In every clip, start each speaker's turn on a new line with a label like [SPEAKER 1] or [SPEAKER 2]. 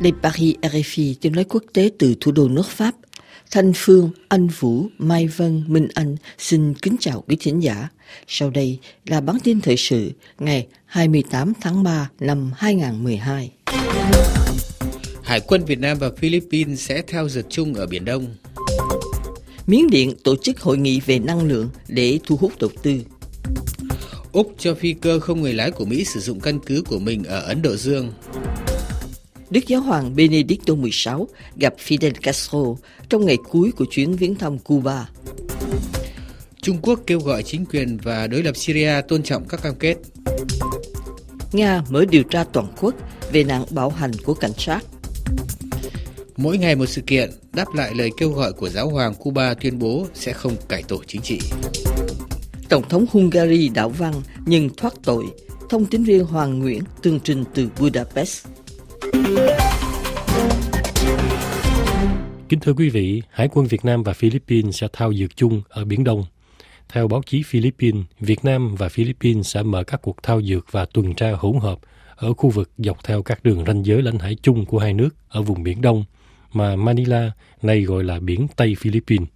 [SPEAKER 1] Les Paris RFI, tiếng nói quốc tế từ thủ đô nước Pháp. Thanh Phương, Anh Vũ, Mai Vân, Minh Anh xin kính chào quý thính giả. Sau đây là bản tin thời sự ngày 28 tháng 3 năm 2012.
[SPEAKER 2] Hải quân Việt Nam và Philippines sẽ theo dượt chung ở Biển Đông.
[SPEAKER 1] Miến Điện tổ chức hội nghị về năng lượng để thu hút đầu tư.
[SPEAKER 2] Úc cho phi cơ không người lái của Mỹ sử dụng căn cứ của mình ở Ấn Độ Dương.
[SPEAKER 1] Đức Giáo hoàng Benedicto XVI gặp Fidel Castro trong ngày cuối của chuyến viếng thăm Cuba.
[SPEAKER 2] Trung Quốc kêu gọi chính quyền và đối lập Syria tôn trọng các cam kết.
[SPEAKER 1] Nga mở điều tra toàn quốc về nạn bạo hành của cảnh sát.
[SPEAKER 2] Mỗi ngày một sự kiện, đáp lại lời kêu gọi của Giáo hoàng Cuba tuyên bố sẽ không cải tổ chính trị.
[SPEAKER 1] Tổng thống Hungary đảo văng nhưng thoát tội. Thông tín viên Hoàng Nguyễn tường trình từ Budapest.
[SPEAKER 3] Kính thưa quý vị, Hải quân Việt Nam và Philippines sẽ thao dượt chung ở Biển Đông. Theo báo chí Philippines, Việt Nam và Philippines sẽ mở các cuộc thao dượt và tuần tra hỗn hợp ở khu vực dọc theo các đường ranh giới lãnh hải chung của hai nước ở vùng Biển Đông, mà Manila nay gọi là Biển Tây Philippines.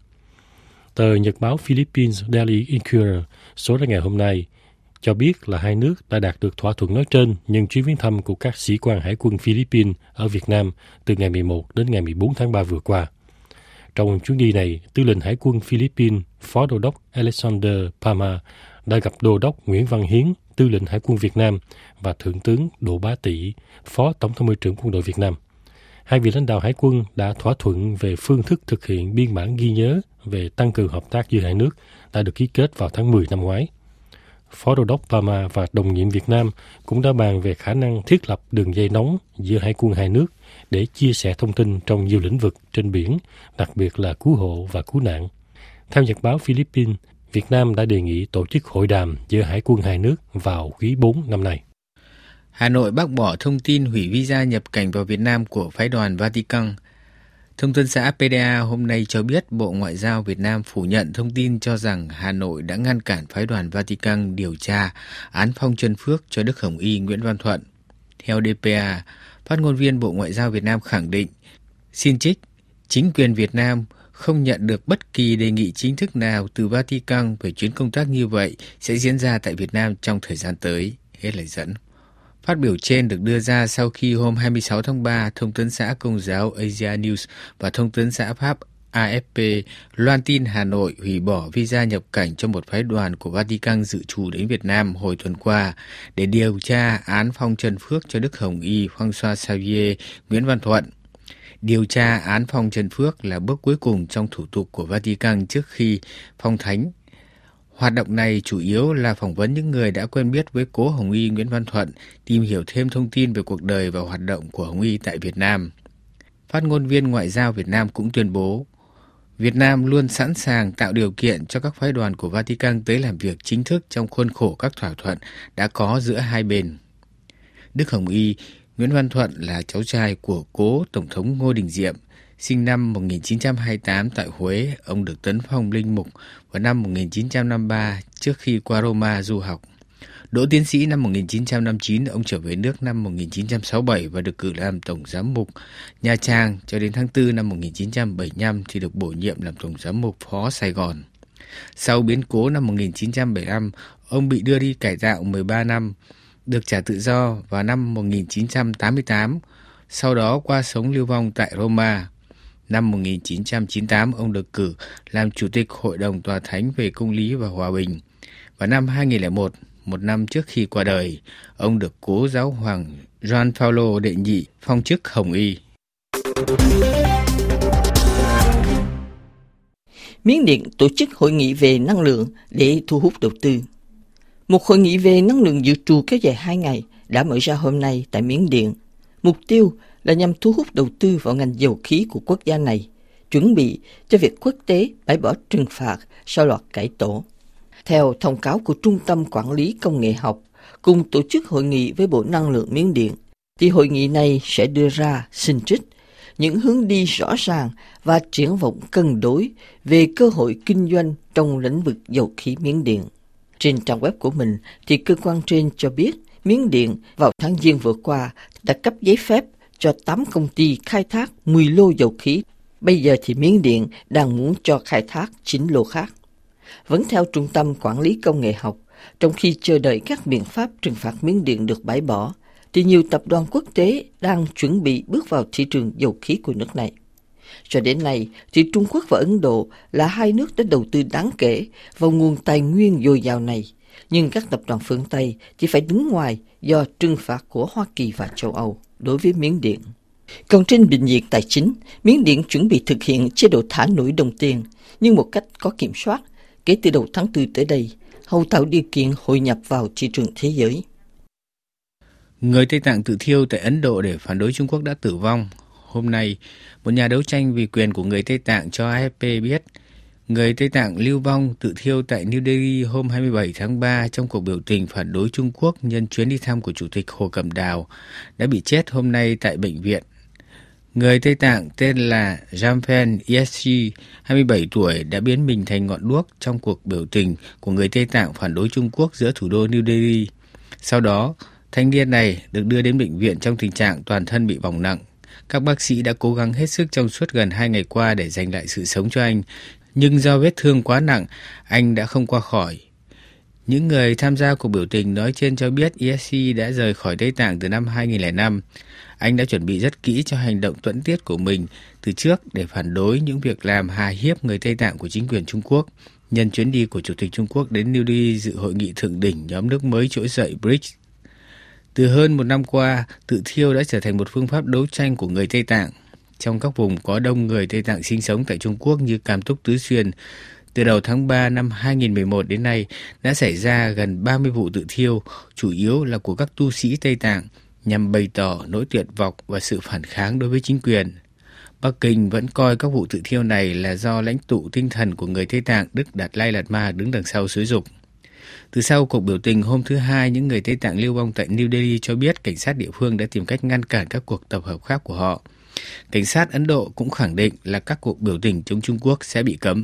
[SPEAKER 3] Tờ nhật báo Philippines Daily Inquirer số ra ngày hôm nay cho biết là hai nước đã đạt được thỏa thuận nói trên nhân chuyến viếng thăm của các sĩ quan Hải quân Philippines ở Việt Nam từ ngày 11 đến ngày 14 tháng 3 vừa qua. Trong chuyến đi này, Tư lệnh Hải quân Philippines, Phó Đô đốc Alexander Pama đã gặp Đô đốc Nguyễn Văn Hiến, Tư lệnh Hải quân Việt Nam và Thượng tướng Đỗ Bá Tị, Phó Tổng tham mưu trưởng Quân đội Việt Nam. Hai vị lãnh đạo Hải quân đã thỏa thuận về phương thức thực hiện biên bản ghi nhớ về tăng cường hợp tác giữa hai nước đã được ký kết vào tháng 10 năm ngoái. Phó Đô đốc Pama và đồng nhiệm Việt Nam cũng đã bàn về khả năng thiết lập đường dây nóng giữa hải quân hai nước để chia sẻ thông tin trong nhiều lĩnh vực trên biển, đặc biệt là cứu hộ và cứu nạn. Theo nhật báo Philippines, Việt Nam đã đề nghị tổ chức hội đàm giữa hải quân hai nước vào quý 4 năm nay.
[SPEAKER 2] Hà Nội bác bỏ thông tin hủy visa nhập cảnh vào Việt Nam của phái đoàn Vatican. Thông tấn xã PDA hôm nay cho biết Bộ Ngoại giao Việt Nam phủ nhận thông tin cho rằng Hà Nội đã ngăn cản phái đoàn Vatican điều tra án Phong Trân Phước cho Đức Hồng Y Nguyễn Văn Thuận. Theo DPA, phát ngôn viên Bộ Ngoại giao Việt Nam khẳng định, xin trích, chính quyền Việt Nam không nhận được bất kỳ đề nghị chính thức nào từ Vatican về chuyến công tác như vậy sẽ diễn ra tại Việt Nam trong thời gian tới. Hết lời dẫn. Phát biểu trên được đưa ra sau khi hôm 26 tháng 3, Thông tấn xã Công giáo Asia News và Thông tấn xã Pháp AFP loan tin Hà Nội hủy bỏ visa nhập cảnh cho một phái đoàn của Vatican dự trù đến Việt Nam hồi tuần qua để điều tra án Phong Trân Phước cho Đức Hồng Y François Xavier Nguyễn Văn Thuận. Điều tra án Phong Trân Phước là bước cuối cùng trong thủ tục của Vatican trước khi phong thánh. Hoạt động này chủ yếu là phỏng vấn những người đã quen biết với cố Hồng Y Nguyễn Văn Thuận, tìm hiểu thêm thông tin về cuộc đời và hoạt động của Hồng Y tại Việt Nam. Phát ngôn viên Ngoại giao Việt Nam cũng tuyên bố, Việt Nam luôn sẵn sàng tạo điều kiện cho các phái đoàn của Vatican tới làm việc chính thức trong khuôn khổ các thỏa thuận đã có giữa hai bên. Đức Hồng Y Nguyễn Văn Thuận là cháu trai của cố Tổng thống Ngô Đình Diệm. Sinh năm 1928 tại Huế, ông được tấn phong linh mục vào năm 1953 trước khi qua Roma du học. Đỗ tiến sĩ năm 1959, ông trở về nước năm 1967 và được cử làm Tổng giám mục Nha Trang cho đến tháng 4 năm 1975 thì được bổ nhiệm làm Tổng giám mục Phó Sài Gòn. Sau biến cố năm 1975, ông bị đưa đi cải tạo 13 năm, được trả tự do vào năm 1988, sau đó qua sống lưu vong tại Roma. Năm 1998, ông được cử làm Chủ tịch Hội đồng Tòa Thánh về Công lý và Hòa bình. Vào năm 2001, một năm trước khi qua đời, ông được cố giáo hoàng Gioan Phaolô đệ nhị phong chức Hồng Y.
[SPEAKER 1] Miến Điện tổ chức hội nghị về năng lượng để thu hút đầu tư. Một hội nghị về năng lượng dự trù kéo dài 2 ngày đã mở ra hôm nay tại Miến Điện. Mục tiêu là nhằm thu hút đầu tư vào ngành dầu khí của quốc gia này, chuẩn bị cho việc quốc tế bãi bỏ trừng phạt sau loạt cải tổ. Theo thông cáo của Trung tâm Quản lý Công nghệ học, cùng tổ chức hội nghị với Bộ Năng lượng Miến Điện, thì hội nghị này sẽ đưa ra, xin trích, những hướng đi rõ ràng và triển vọng cân đối về cơ hội kinh doanh trong lĩnh vực dầu khí Miến Điện. Trên trang web của mình thì cơ quan trên cho biết Miến Điện vào tháng Giêng vừa qua đã cấp giấy phép cho 8 công ty khai thác 10 lô dầu khí. Bây giờ thì Miến Điện đang muốn cho khai thác 9 lô khác. Vẫn theo Trung tâm Quản lý Công nghệ học, trong khi chờ đợi các biện pháp trừng phạt Miến Điện được bãi bỏ, thì nhiều tập đoàn quốc tế đang chuẩn bị bước vào thị trường dầu khí của nước này. Cho đến nay, thì Trung Quốc và Ấn Độ là hai nước đã đầu tư đáng kể vào nguồn tài nguyên dồi dào này, nhưng các tập đoàn phương Tây chỉ phải đứng ngoài do trừng phạt của Hoa Kỳ và châu Âu đối với Miến Điện. Còn trên bình diện tài chính, Miến Điện chuẩn bị thực hiện chế độ thả nổi đồng tiền, nhưng một cách có kiểm soát, kể từ đầu tháng 4 tới đây, hầu tạo điều kiện hội nhập vào thị trường thế giới.
[SPEAKER 2] Người Tây Tạng tự thiêu tại Ấn Độ để phản đối Trung Quốc đã tử vong. Hôm nay, một nhà đấu tranh vì quyền của người Tây Tạng cho AFP biết, người Tây Tạng lưu vong tự thiêu tại New Delhi hôm 27 tháng 3 trong cuộc biểu tình phản đối Trung Quốc nhân chuyến đi thăm của Chủ tịch Hồ Cẩm Đào, đã bị chết hôm nay tại bệnh viện. Người Tây Tạng tên là Jampen Yeshi, 27 tuổi, đã biến mình thành ngọn đuốc trong cuộc biểu tình của người Tây Tạng phản đối Trung Quốc giữa thủ đô New Delhi. Sau đó, thanh niên này được đưa đến bệnh viện trong tình trạng toàn thân bị bỏng nặng. Các bác sĩ đã cố gắng hết sức trong suốt gần 2 ngày qua để giành lại sự sống cho anh, nhưng do vết thương quá nặng, anh đã không qua khỏi. Những người tham gia cuộc biểu tình nói trên cho biết Yeshi đã rời khỏi Tây Tạng từ năm 2005. Anh đã chuẩn bị rất kỹ cho hành động tuẫn tiết của mình từ trước để phản đối những việc làm hà hiếp người Tây Tạng của chính quyền Trung Quốc, nhân chuyến đi của Chủ tịch Trung Quốc đến New Delhi dự hội nghị thượng đỉnh nhóm nước mới trỗi dậy BRICS. Từ hơn một năm qua, tự thiêu đã trở thành một phương pháp đấu tranh của người Tây Tạng. Trong các vùng có đông người Tây Tạng sinh sống tại Trung Quốc như Cam Túc Tứ Xuyên, từ đầu tháng 3 năm 2011 đến nay đã xảy ra gần 30 vụ tự thiêu, chủ yếu là của các tu sĩ Tây Tạng, nhằm bày tỏ nỗi tuyệt vọng và sự phản kháng đối với chính quyền. Bắc Kinh vẫn coi các vụ tự thiêu này là do lãnh tụ tinh thần của người Tây Tạng Đức Đạt Lai Lạt Ma đứng đằng sau xúi giục. Từ sau cuộc biểu tình hôm thứ Hai, những người Tây Tạng lưu vong tại New Delhi cho biết cảnh sát địa phương đã tìm cách ngăn cản các cuộc tập hợp khác của họ. Cảnh sát Ấn Độ cũng khẳng định là các cuộc biểu tình chống Trung Quốc sẽ bị cấm.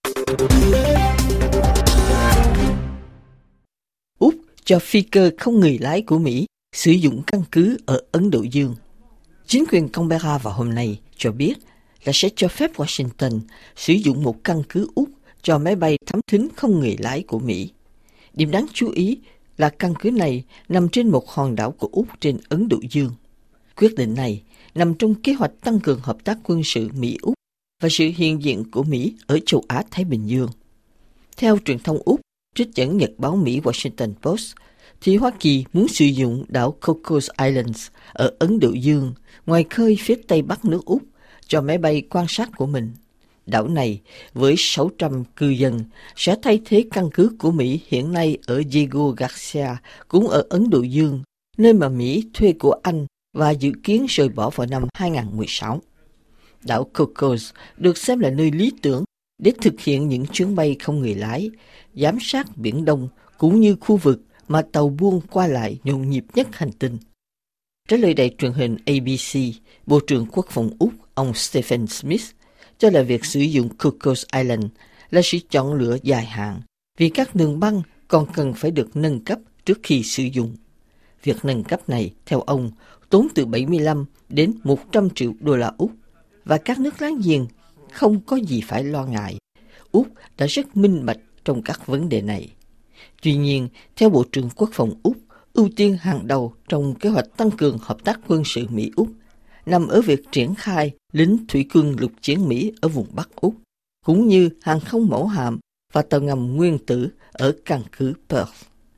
[SPEAKER 1] Úc cho phi cơ không người lái của Mỹ sử dụng căn cứ ở Ấn Độ Dương. Chính quyền Canberra vào hôm nay cho biết là sẽ cho phép Washington sử dụng một căn cứ Úc cho máy bay thám thính không người lái của Mỹ. Điểm đáng chú ý là căn cứ này nằm trên một hòn đảo của Úc trên Ấn Độ Dương. Quyết định này nằm trong kế hoạch tăng cường hợp tác quân sự Mỹ-Úc và sự hiện diện của Mỹ ở châu Á-Thái Bình Dương. Theo truyền thông Úc, trích dẫn nhật báo Mỹ Washington Post, thì Hoa Kỳ muốn sử dụng đảo Cocos Islands ở Ấn Độ Dương, ngoài khơi phía tây bắc nước Úc, cho máy bay quan sát của mình. Đảo này, với 600 cư dân, sẽ thay thế căn cứ của Mỹ hiện nay ở Diego Garcia, cũng ở Ấn Độ Dương, nơi mà Mỹ thuê của Anh và dự kiến rời bỏ vào năm 2016. Đảo Cocos được xem là nơi lý tưởng để thực hiện những chuyến bay không người lái, giám sát Biển Đông cũng như khu vực mà tàu buôn qua lại nhộn nhịp nhất hành tinh. Trả lời đài truyền hình ABC, Bộ trưởng Quốc phòng Úc ông Stephen Smith cho là việc sử dụng Cocos Island là sự chọn lựa dài hạn vì các đường băng còn cần phải được nâng cấp trước khi sử dụng. Việc nâng cấp này, theo ông, tốn từ 75 đến 100 triệu đô la Úc và các nước láng giềng không có gì phải lo ngại. Úc đã rất minh bạch trong các vấn đề này. Tuy nhiên, theo Bộ trưởng Quốc phòng Úc, ưu tiên hàng đầu trong kế hoạch tăng cường hợp tác quân sự Mỹ-Úc nằm ở việc triển khai lính thủy quân lục chiến Mỹ ở vùng Bắc Úc, cũng như hàng không mẫu hạm và tàu ngầm nguyên tử ở căn cứ Perth.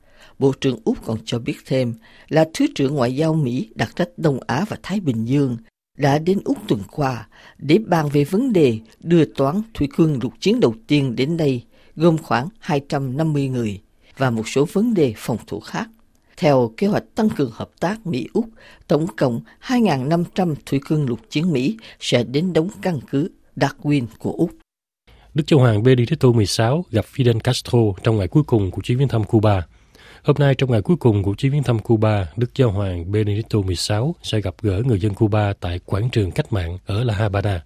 [SPEAKER 1] Bộ trưởng Úc còn cho biết thêm là Thứ trưởng Ngoại giao Mỹ đặc trách Đông Á và Thái Bình Dương đã đến Úc tuần qua để bàn về vấn đề đưa toán thủy quân lục chiến đầu tiên đến đây, gồm khoảng 250 người, và một số vấn đề phòng thủ khác. Theo kế hoạch tăng cường hợp tác Mỹ-Úc, tổng cộng 2.500 thủy quân lục chiến Mỹ sẽ đến đóng căn cứ Darwin của Úc.
[SPEAKER 3] Đức Giáo hoàng Benedicto XVI gặp Fidel Castro trong ngày cuối cùng của chuyến viếng thăm Cuba. Hôm nay, trong ngày cuối cùng của chuyến viếng thăm Cuba, Đức Giáo hoàng Benedicto XVI sẽ gặp gỡ người dân Cuba tại quảng trường Cách mạng ở La Habana.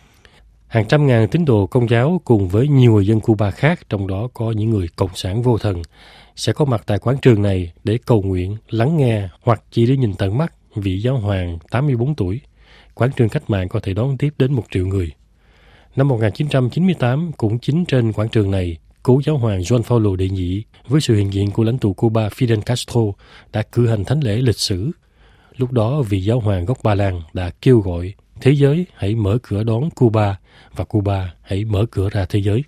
[SPEAKER 3] Hàng trăm ngàn tín đồ Công giáo cùng với nhiều người dân Cuba khác, trong đó có những người cộng sản vô thần, sẽ có mặt tại quảng trường này để cầu nguyện, lắng nghe hoặc chỉ để nhìn tận mắt vị giáo hoàng 84 tuổi. Quảng trường Cách mạng có thể đón tiếp đến 1 triệu người. Năm 1998, cũng chính trên quảng trường này, cố giáo hoàng Juan Pablo đệ nhị với sự hiện diện của lãnh tụ Cuba Fidel Castro đã cử hành thánh lễ lịch sử. Lúc đó, vị giáo hoàng gốc Ba Lan đã kêu gọi thế giới hãy mở cửa đón Cuba và Cuba hãy mở cửa ra thế giới.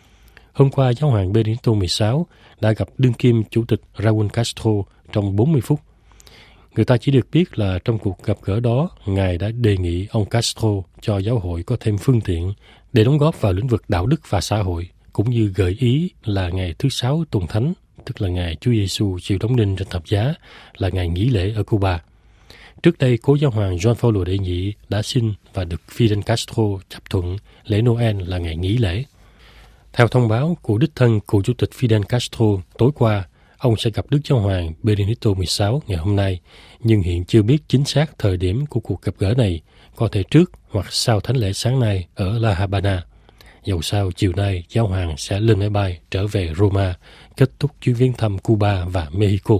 [SPEAKER 3] Hôm qua, giáo hoàng Benedicto XVI đã gặp đương kim chủ tịch Raúl Castro trong 40 phút. Người ta chỉ được biết là trong cuộc gặp gỡ đó, Ngài đã đề nghị ông Castro cho giáo hội có thêm phương tiện để đóng góp vào lĩnh vực đạo đức và xã hội, cũng như gợi ý là ngày thứ 6 tuần thánh, tức là ngày Chúa Giêsu chịu đóng đinh trên thập giá, là ngày nghỉ lễ ở Cuba. Trước đây, cố giáo hoàng Juan Pablo đệ nhị đã xin và được Fidel Castro chấp thuận lễ Noel là ngày nghỉ lễ. Theo thông báo của đích thân cựu chủ tịch Fidel Castro tối qua, ông sẽ gặp Đức Giáo hoàng Benedicto XVI ngày hôm nay, nhưng hiện chưa biết chính xác thời điểm của cuộc gặp gỡ này, có thể trước hoặc sau thánh lễ sáng nay ở La Habana. Dẫu sao, chiều nay, giáo hoàng sẽ lên máy bay trở về Roma, kết thúc chuyến viếng thăm Cuba và Mexico.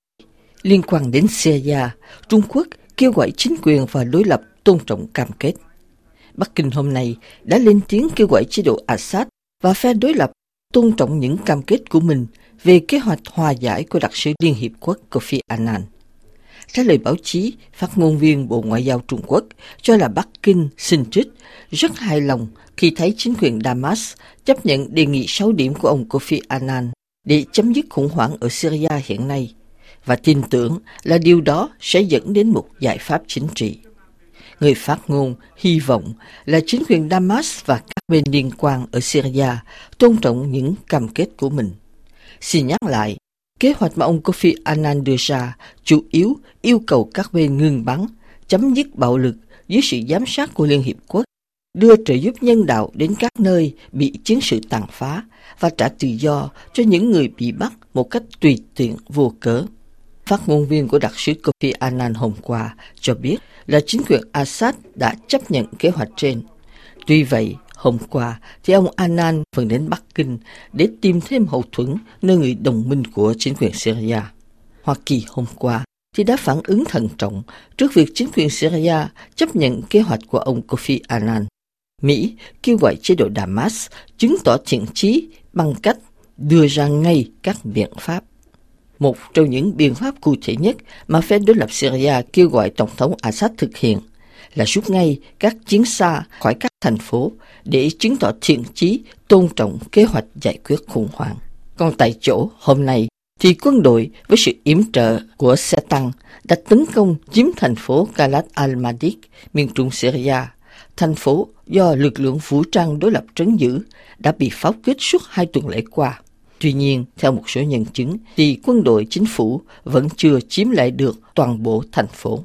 [SPEAKER 1] Liên quan đến Syria, Trung Quốc kêu gọi chính quyền và đối lập tôn trọng cam kết. Bắc Kinh hôm nay đã lên tiếng kêu gọi chế độ Assad và phe đối lập tôn trọng những cam kết của mình về kế hoạch hòa giải của đặc sứ Liên Hiệp Quốc Kofi Annan. Trả lời báo chí, phát ngôn viên Bộ Ngoại giao Trung Quốc cho là Bắc Kinh xin trích rất hài lòng khi thấy chính quyền Damas chấp nhận đề nghị 6 điểm của ông Kofi Annan để chấm dứt khủng hoảng ở Syria hiện nay, và tin tưởng là điều đó sẽ dẫn đến một giải pháp chính trị. Người phát ngôn hy vọng là chính quyền Damas và các bên liên quan ở Syria tôn trọng những cam kết của mình. Xin nhắc lại, kế hoạch mà ông Kofi Annan đưa ra chủ yếu yêu cầu các bên ngừng bắn, chấm dứt bạo lực dưới sự giám sát của Liên Hiệp Quốc, đưa trợ giúp nhân đạo đến các nơi bị chiến sự tàn phá và trả tự do cho những người bị bắt một cách tùy tiện vô cớ. Phát ngôn viên của đặc sứ Kofi Annan hôm qua cho biết là chính quyền Assad đã chấp nhận kế hoạch trên. Tuy vậy, hôm qua thì ông Annan vẫn đến Bắc Kinh để tìm thêm hậu thuẫn nơi người đồng minh của chính quyền Syria. Hoa Kỳ hôm qua thì đã phản ứng thận trọng trước việc chính quyền Syria chấp nhận kế hoạch của ông Kofi Annan. Mỹ kêu gọi chế độ Damas chứng tỏ thiện chí bằng cách đưa ra ngay các biện pháp. Một trong những biện pháp cụ thể nhất mà phe đối lập Syria kêu gọi Tổng thống Assad thực hiện là rút ngay các chiến xa khỏi các thành phố để chứng tỏ thiện chí tôn trọng kế hoạch giải quyết khủng hoảng. Còn tại chỗ hôm nay thì quân đội với sự yểm trợ của xe tăng đã tấn công chiếm thành phố Galat al-Madid, miền trung Syria. Thành phố do lực lượng vũ trang đối lập trấn giữ đã bị pháo kích suốt 2 tuần lễ qua. Tuy nhiên, theo một số nhân chứng, thì quân đội chính phủ vẫn chưa chiếm lại được toàn bộ thành phố.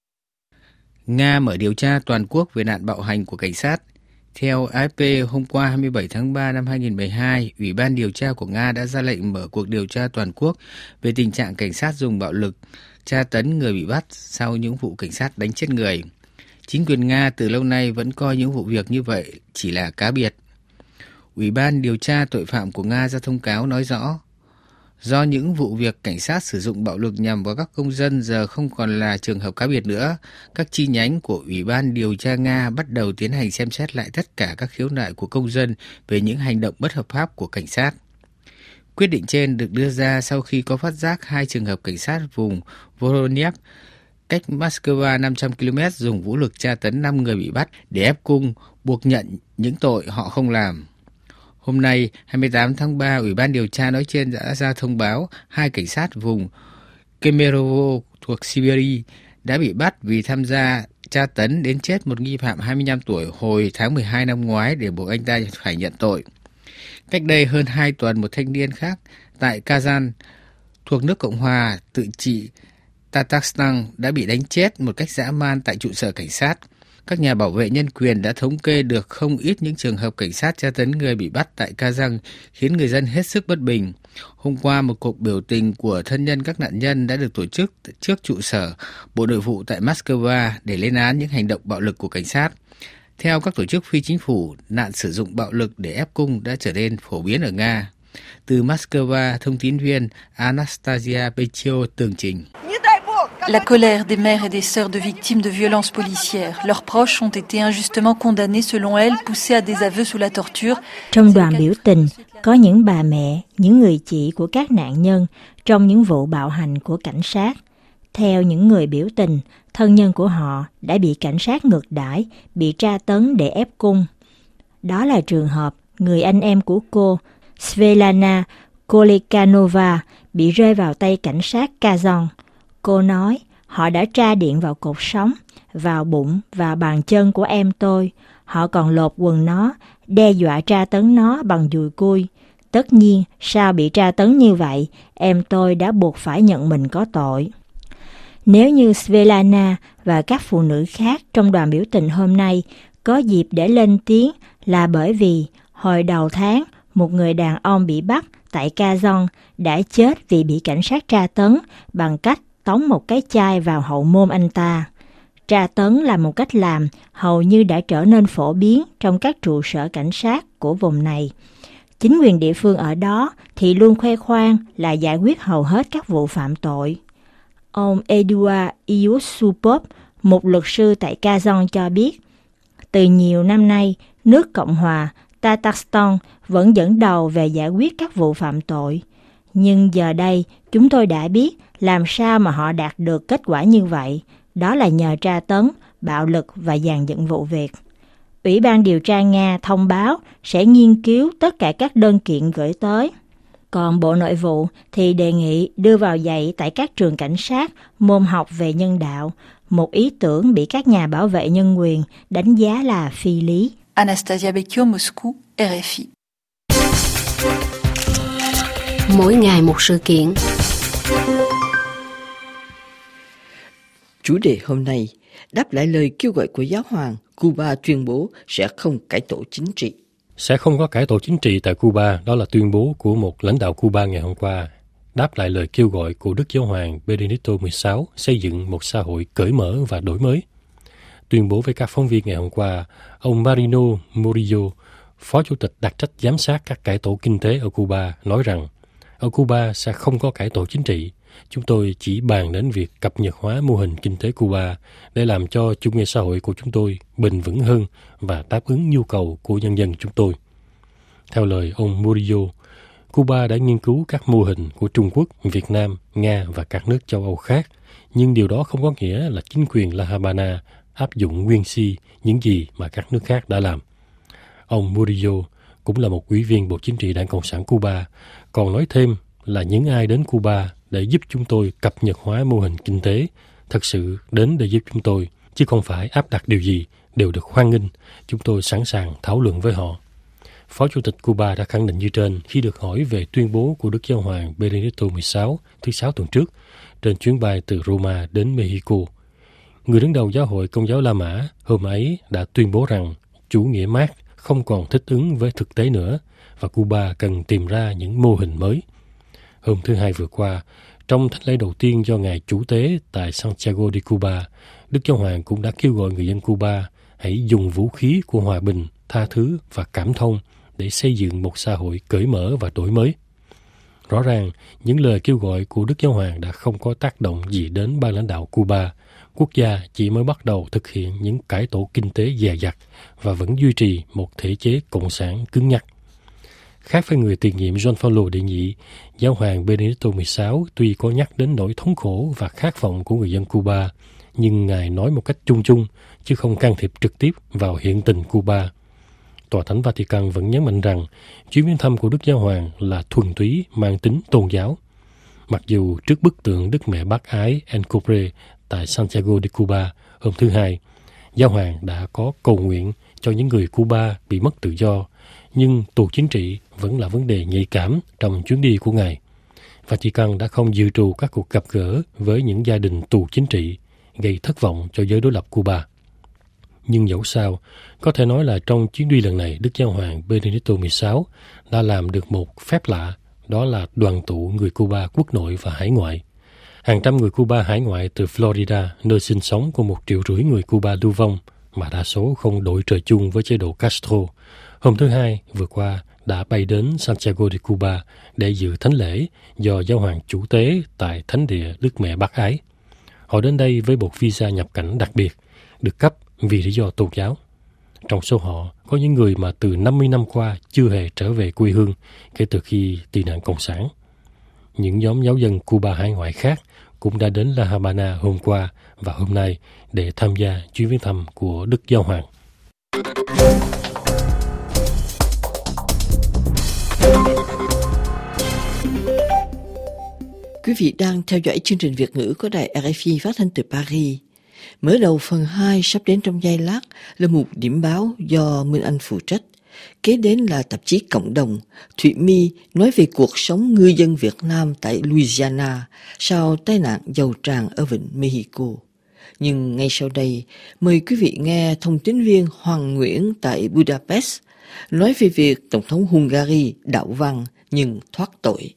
[SPEAKER 2] Nga mở điều tra toàn quốc về nạn bạo hành của cảnh sát. Theo AFP, hôm qua 27 tháng 3 năm 2012, Ủy ban điều tra của Nga đã ra lệnh mở cuộc điều tra toàn quốc về tình trạng cảnh sát dùng bạo lực, tra tấn người bị bắt sau những vụ cảnh sát đánh chết người. Chính quyền Nga từ lâu nay vẫn coi những vụ việc như vậy chỉ là cá biệt. Ủy ban điều tra tội phạm của Nga ra thông cáo nói rõ, do những vụ việc cảnh sát sử dụng bạo lực nhằm vào các công dân giờ không còn là trường hợp cá biệt nữa, các chi nhánh của Ủy ban điều tra Nga bắt đầu tiến hành xem xét lại tất cả các khiếu nại của công dân về những hành động bất hợp pháp của cảnh sát. Quyết định trên được đưa ra sau khi có phát giác 2 trường hợp cảnh sát vùng Voronezh, cách Moscow 500 km dùng vũ lực tra tấn 5 người bị bắt để ép cung, buộc nhận những tội họ không làm. Hôm nay, 28 tháng 3, Ủy ban điều tra nói trên đã ra thông báo 2 cảnh sát vùng Kemerovo thuộc Siberia đã bị bắt vì tham gia tra tấn đến chết một nghi phạm 25 tuổi hồi tháng 12 năm ngoái để buộc anh ta phải nhận tội. Cách đây hơn 2 tuần, một thanh niên khác tại Kazan thuộc nước Cộng hòa tự trị Tatarstan đã bị đánh chết một cách dã man tại trụ sở cảnh sát. Các nhà bảo vệ nhân quyền đã thống kê được không ít những trường hợp cảnh sát tra tấn người bị bắt tại Kazan, khiến người dân hết sức bất bình. Hôm qua, một cuộc biểu tình của thân nhân các nạn nhân đã được tổ chức trước trụ sở Bộ Nội vụ tại Moscow để lên án những hành động bạo lực của cảnh sát. Theo các tổ chức phi chính phủ, nạn sử dụng bạo lực để ép cung đã trở nên phổ biến ở Nga. Từ Moscow, thông tín viên Anastasia Pechio tường trình.
[SPEAKER 4] La colère des mères et des sœurs de victimes de violences policières. Leurs proches ont été injustement condamnés selon elles, poussés à des aveux sous la torture.
[SPEAKER 5] Trong đoàn biểu tình, có những bà mẹ, những người chị của các nạn nhân trong những vụ bạo hành của cảnh sát. Theo những người biểu tình, thân nhân của họ đã bị cảnh sát ngược đãi, bị tra tấn để ép cung. Đó là trường hợp người anh em của cô, Svetlana Kolekhanova, bị rơi vào tay cảnh sát Kazan. Cô nói, họ đã tra điện vào cột sống, vào bụng và bàn chân của em tôi. Họ còn lột quần nó, đe dọa tra tấn nó bằng dùi cui. Tất nhiên, sao bị tra tấn như vậy, em tôi đã buộc phải nhận mình có tội. Nếu như Svetlana và các phụ nữ khác trong đoàn biểu tình hôm nay có dịp để lên tiếng là bởi vì hồi đầu tháng, một người đàn ông bị bắt tại Kazan đã chết vì bị cảnh sát tra tấn bằng cách tống một cái chai vào hậu môn anh ta. Tra tấn là một cách làm hầu như đã trở nên phổ biến trong các trụ sở cảnh sát của vùng này. Chính quyền địa phương ở đó thì luôn khoe khoang là giải quyết hầu hết các vụ phạm tội. Ông Eduard Yusupov, một luật sư tại Kazan cho biết, từ nhiều năm nay, nước Cộng hòa Tatarstan vẫn dẫn đầu về giải quyết các vụ phạm tội. Nhưng giờ đây, chúng tôi đã biết làm sao mà họ đạt được kết quả như vậy. Đó là nhờ tra tấn, bạo lực và dàn dựng vụ việc. Ủy ban điều tra Nga thông báo sẽ nghiên cứu tất cả các đơn kiện gửi tới. Còn Bộ Nội vụ thì đề nghị đưa vào dạy tại các trường cảnh sát môn học về nhân đạo, một ý tưởng bị các nhà bảo vệ nhân quyền đánh giá là phi lý.
[SPEAKER 4] Anastasia Bekio, Moscou, RFI.
[SPEAKER 6] Mỗi ngày một sự kiện.
[SPEAKER 1] Chủ đề hôm nay đáp lại lời kêu gọi của giáo hoàng, Cuba tuyên bố sẽ không cải tổ chính trị.
[SPEAKER 3] Sẽ không có cải tổ chính trị tại Cuba, đó là tuyên bố của một lãnh đạo Cuba ngày hôm qua, đáp lại lời kêu gọi của Đức Giáo hoàng Benedicto XVI xây dựng một xã hội cởi mở và đổi mới. Tuyên bố với các phóng viên ngày hôm qua, ông Marino Murillo, Phó Chủ tịch đặc trách giám sát các cải tổ kinh tế ở Cuba, nói rằng ở Cuba sẽ không có cải tổ chính trị. Chúng tôi chỉ bàn đến việc cập nhật hóa mô hình kinh tế Cuba để làm cho chủ nghĩa xã hội của chúng tôi bền vững hơn và đáp ứng nhu cầu của nhân dân chúng tôi. Theo lời ông Murillo, Cuba đã nghiên cứu các mô hình của Trung Quốc, Việt Nam, Nga và các nước châu Âu khác, nhưng điều đó không có nghĩa là chính quyền La Habana áp dụng nguyên si những gì mà các nước khác đã làm. Ông Murillo cũng là một ủy viên Bộ Chính trị Đảng Cộng sản Cuba, còn nói thêm là những ai đến Cuba để giúp chúng tôi cập nhật hóa mô hình kinh tế, thật sự đến để giúp chúng tôi, chứ không phải áp đặt điều gì, đều được hoan nghênh. Chúng tôi sẵn sàng thảo luận với họ. Phó Chủ tịch Cuba đã khẳng định như trên khi được hỏi về tuyên bố của Đức Giáo hoàng Benedicto XVI thứ Sáu tuần trước trên chuyến bay từ Roma đến Mexico. Người đứng đầu giáo hội Công giáo La Mã hôm ấy đã tuyên bố rằng chủ nghĩa Mác không còn thích ứng với thực tế nữa và Cuba cần tìm ra những mô hình mới. Hôm thứ Hai vừa qua, trong thánh lễ đầu tiên do Ngài Chủ tế tại Santiago de Cuba, Đức Giáo hoàng cũng đã kêu gọi người dân Cuba hãy dùng vũ khí của hòa bình, tha thứ và cảm thông để xây dựng một xã hội cởi mở và đổi mới. Rõ ràng, những lời kêu gọi của Đức Giáo hoàng đã không có tác động gì đến ban lãnh đạo Cuba. Quốc gia chỉ mới bắt đầu thực hiện những cải tổ kinh tế dè dặt và vẫn duy trì một thể chế cộng sản cứng nhắc. Khác với người tiền nhiệm Juan Pablo đệ nhị, Giáo hoàng Benedicto XVI tuy có nhắc đến nỗi thống khổ và khát vọng của người dân Cuba, nhưng Ngài nói một cách chung chung, chứ không can thiệp trực tiếp vào hiện tình Cuba. Tòa Thánh Vatican vẫn nhấn mạnh rằng chuyến viếng thăm của Đức Giáo hoàng là thuần túy mang tính tôn giáo. Mặc dù trước bức tượng Đức Mẹ Bác Ái El Cobre tại Santiago de Cuba hôm thứ Hai, Giáo hoàng đã có cầu nguyện cho những người Cuba bị mất tự do, nhưng tù chính trị vẫn là vấn đề nhạy cảm trong chuyến đi của Ngài. Vatican đã không dự trù các cuộc gặp gỡ với những gia đình tù chính trị, gây thất vọng cho giới đối lập Cuba. Nhưng dẫu sao, có thể nói là trong chuyến đi lần này, Đức Giáo hoàng Benedicto XVI đã làm được một phép lạ, đó là đoàn tụ người Cuba quốc nội và hải ngoại. Hàng trăm người Cuba hải ngoại từ Florida, nơi sinh sống của 1,5 triệu người Cuba lưu vong, mà đa số không đội trời chung với chế độ Castro, hôm thứ Hai vừa qua đã bay đến Santiago de Cuba để dự thánh lễ do Giáo hoàng chủ tế tại Thánh địa Đức Mẹ Bác Ái. Họ đến đây với một visa nhập cảnh đặc biệt, được cấp vì lý do tôn giáo. Trong số họ có những người mà từ 50 năm qua chưa hề trở về quê hương kể từ khi tị nạn Cộng sản. Những nhóm giáo dân Cuba hải ngoại khác cũng đã đến La Habana hôm qua và hôm nay để tham gia chuyến viếng thăm của Đức Giáo Hoàng.
[SPEAKER 1] Quý vị đang theo dõi chương trình Việt ngữ của đài RFI phát thanh từ Paris. Mở đầu phần 2 sắp đến trong giây lát là một điểm báo do Minh Anh phụ trách. Kế đến là tạp chí Cộng đồng. Thụy My nói về cuộc sống ngư dân Việt Nam tại Louisiana sau tai nạn dầu tràn ở vịnh Mexico. Nhưng ngay sau đây, mời quý vị nghe thông tín viên Hoàng Nguyễn tại Budapest nói về việc Tổng thống Hungary đạo văn nhưng thoát tội.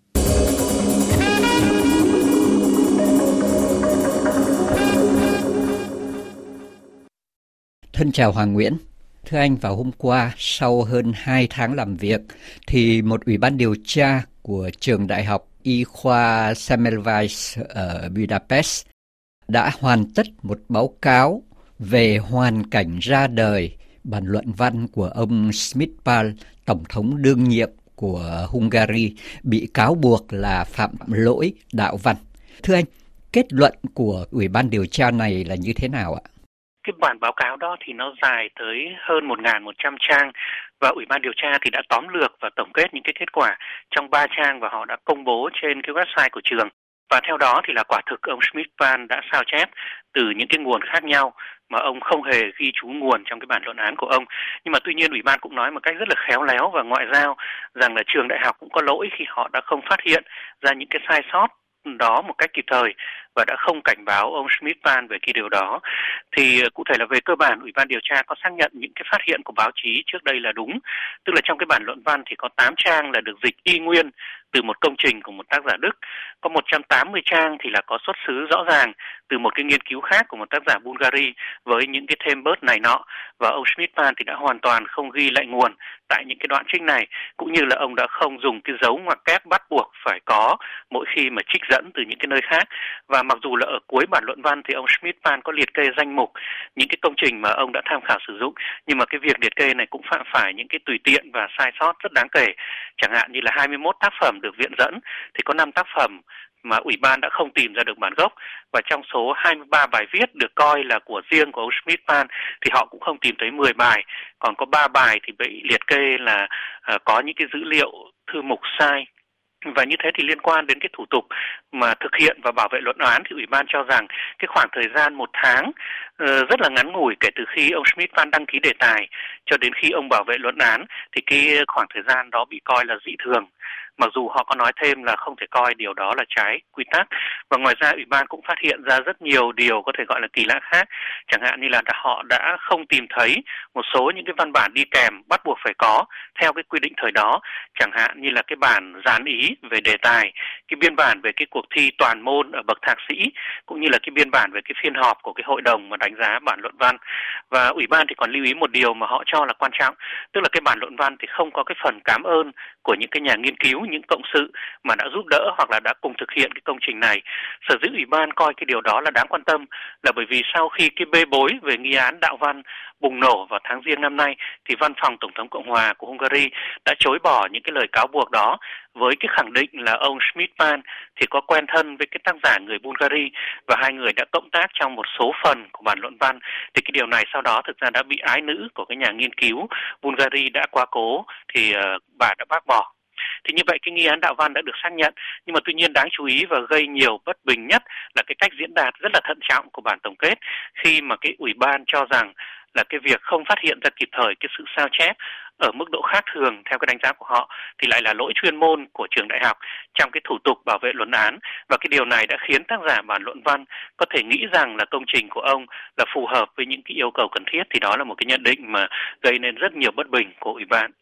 [SPEAKER 7] Thân chào Hoàng Nguyễn. Thưa anh, vào hôm qua, sau hơn 2 tháng làm việc, thì một ủy ban điều tra của trường đại học y khoa Semmelweis ở Budapest đã hoàn tất một báo cáo về hoàn cảnh ra đời bản luận văn của ông Schmidt-Pál, tổng thống đương nhiệm của Hungary, bị cáo buộc là phạm lỗi đạo văn. Thưa anh, kết luận của ủy ban điều tra này là như thế nào ạ?
[SPEAKER 8] Cái bản báo cáo đó thì nó dài tới hơn 1.100 trang và Ủy ban điều tra thì đã tóm lược và tổng kết những cái kết quả trong 3 trang và họ đã công bố trên cái website của trường. Và theo đó thì là quả thực ông Schmidt-Pál đã sao chép từ những cái nguồn khác nhau mà ông không hề ghi chú nguồn trong cái bản luận án của ông. Nhưng mà tuy nhiên Ủy ban cũng nói một cách rất là khéo léo và ngoại giao rằng là trường đại học cũng có lỗi khi họ đã không phát hiện ra những cái sai sót đó một cách kịp thời và đã không cảnh báo ông Schmidt-Pál về cái điều đó. Thì cụ thể là về cơ bản Ủy ban điều tra có xác nhận những cái phát hiện của báo chí trước đây là đúng. Tức là trong cái bản luận văn thì có 8 trang là được dịch y nguyên từ một công trình của một tác giả Đức, có 180 trang thì là có xuất xứ rõ ràng từ một cái nghiên cứu khác của một tác giả Bulgari với những cái thêm bớt này nọ, và ông Schmidt-Pál thì đã hoàn toàn không ghi lại nguồn tại những cái đoạn trích này, cũng như là ông đã không dùng cái dấu ngoặc kép bắt buộc phải có mỗi khi mà trích dẫn từ những cái nơi khác. Và mặc dù là ở cuối bản luận văn thì ông Schmidt-Pál có liệt kê danh mục những cái công trình mà ông đã tham khảo sử dụng, nhưng mà cái việc liệt kê này cũng phạm phải những cái tùy tiện và sai sót rất đáng kể. Chẳng hạn như là 21 tác phẩm được viện dẫn thì có 5 tác phẩm mà Ủy ban đã không tìm ra được bản gốc, và trong số 23 bài viết được coi là của riêng của ông Schmidt-Pál thì họ cũng không tìm thấy 10 bài, còn có 3 bài thì bị liệt kê là có những cái dữ liệu thư mục sai. Và như thế thì liên quan đến cái thủ tục mà thực hiện và bảo vệ luận án thì Ủy ban cho rằng cái khoảng thời gian 1 tháng rất là ngắn ngủi kể từ khi ông Schmidt-Pál đăng ký đề tài cho đến khi ông bảo vệ luận án thì cái khoảng thời gian đó bị coi là dị thường. Mặc dù họ có nói thêm là không thể coi điều đó là trái quy tắc. Và ngoài ra Ủy ban cũng phát hiện ra rất nhiều điều có thể gọi là kỳ lạ khác. Chẳng hạn như là họ đã không tìm thấy một số những cái văn bản đi kèm bắt buộc phải có theo cái quy định thời đó. Chẳng hạn như là cái bản dán ý về đề tài, cái biên bản về cái cuộc thi toàn môn ở bậc thạc sĩ, cũng như là cái biên bản về cái phiên họp của cái hội đồng mà đánh giá bản luận văn. Và Ủy ban thì còn lưu ý một điều mà họ cho là quan trọng, tức là cái bản luận văn thì không có cái phần cảm ơn của những cái nhà nghiên cứu, những cộng sự mà đã giúp đỡ hoặc là đã cùng thực hiện cái công trình này. Sở dĩ Ủy ban coi cái điều đó là đáng quan tâm là bởi vì sau khi cái bê bối về nghi án đạo văn bùng nổ vào tháng Giêng năm nay thì Văn phòng Tổng thống Cộng hòa của Hungary đã chối bỏ những cái lời cáo buộc đó với cái khẳng định là ông Schmidt-Pál thì có quen thân với cái tác giả người Bulgari và hai người đã cộng tác trong một số phần của bản luận văn. Thì cái điều này sau đó thực ra đã bị ái nữ của cái nhà nghiên cứu Bulgari đã quá cố thì bà đã bác bỏ. Thì như vậy cái nghi án đạo văn đã được xác nhận, nhưng mà tuy nhiên đáng chú ý và gây nhiều bất bình nhất là cái cách diễn đạt rất là thận trọng của bản tổng kết khi mà cái Ủy ban cho rằng là cái việc không phát hiện ra kịp thời cái sự sao chép ở mức độ khác thường theo cái đánh giá của họ thì lại là lỗi chuyên môn của trường đại học trong cái thủ tục bảo vệ luận án, và cái điều này đã khiến tác giả bản luận văn có thể nghĩ rằng là công trình của ông là phù hợp với những cái yêu cầu cần thiết. Thì đó là một cái nhận định mà gây nên rất nhiều bất bình của Ủy ban.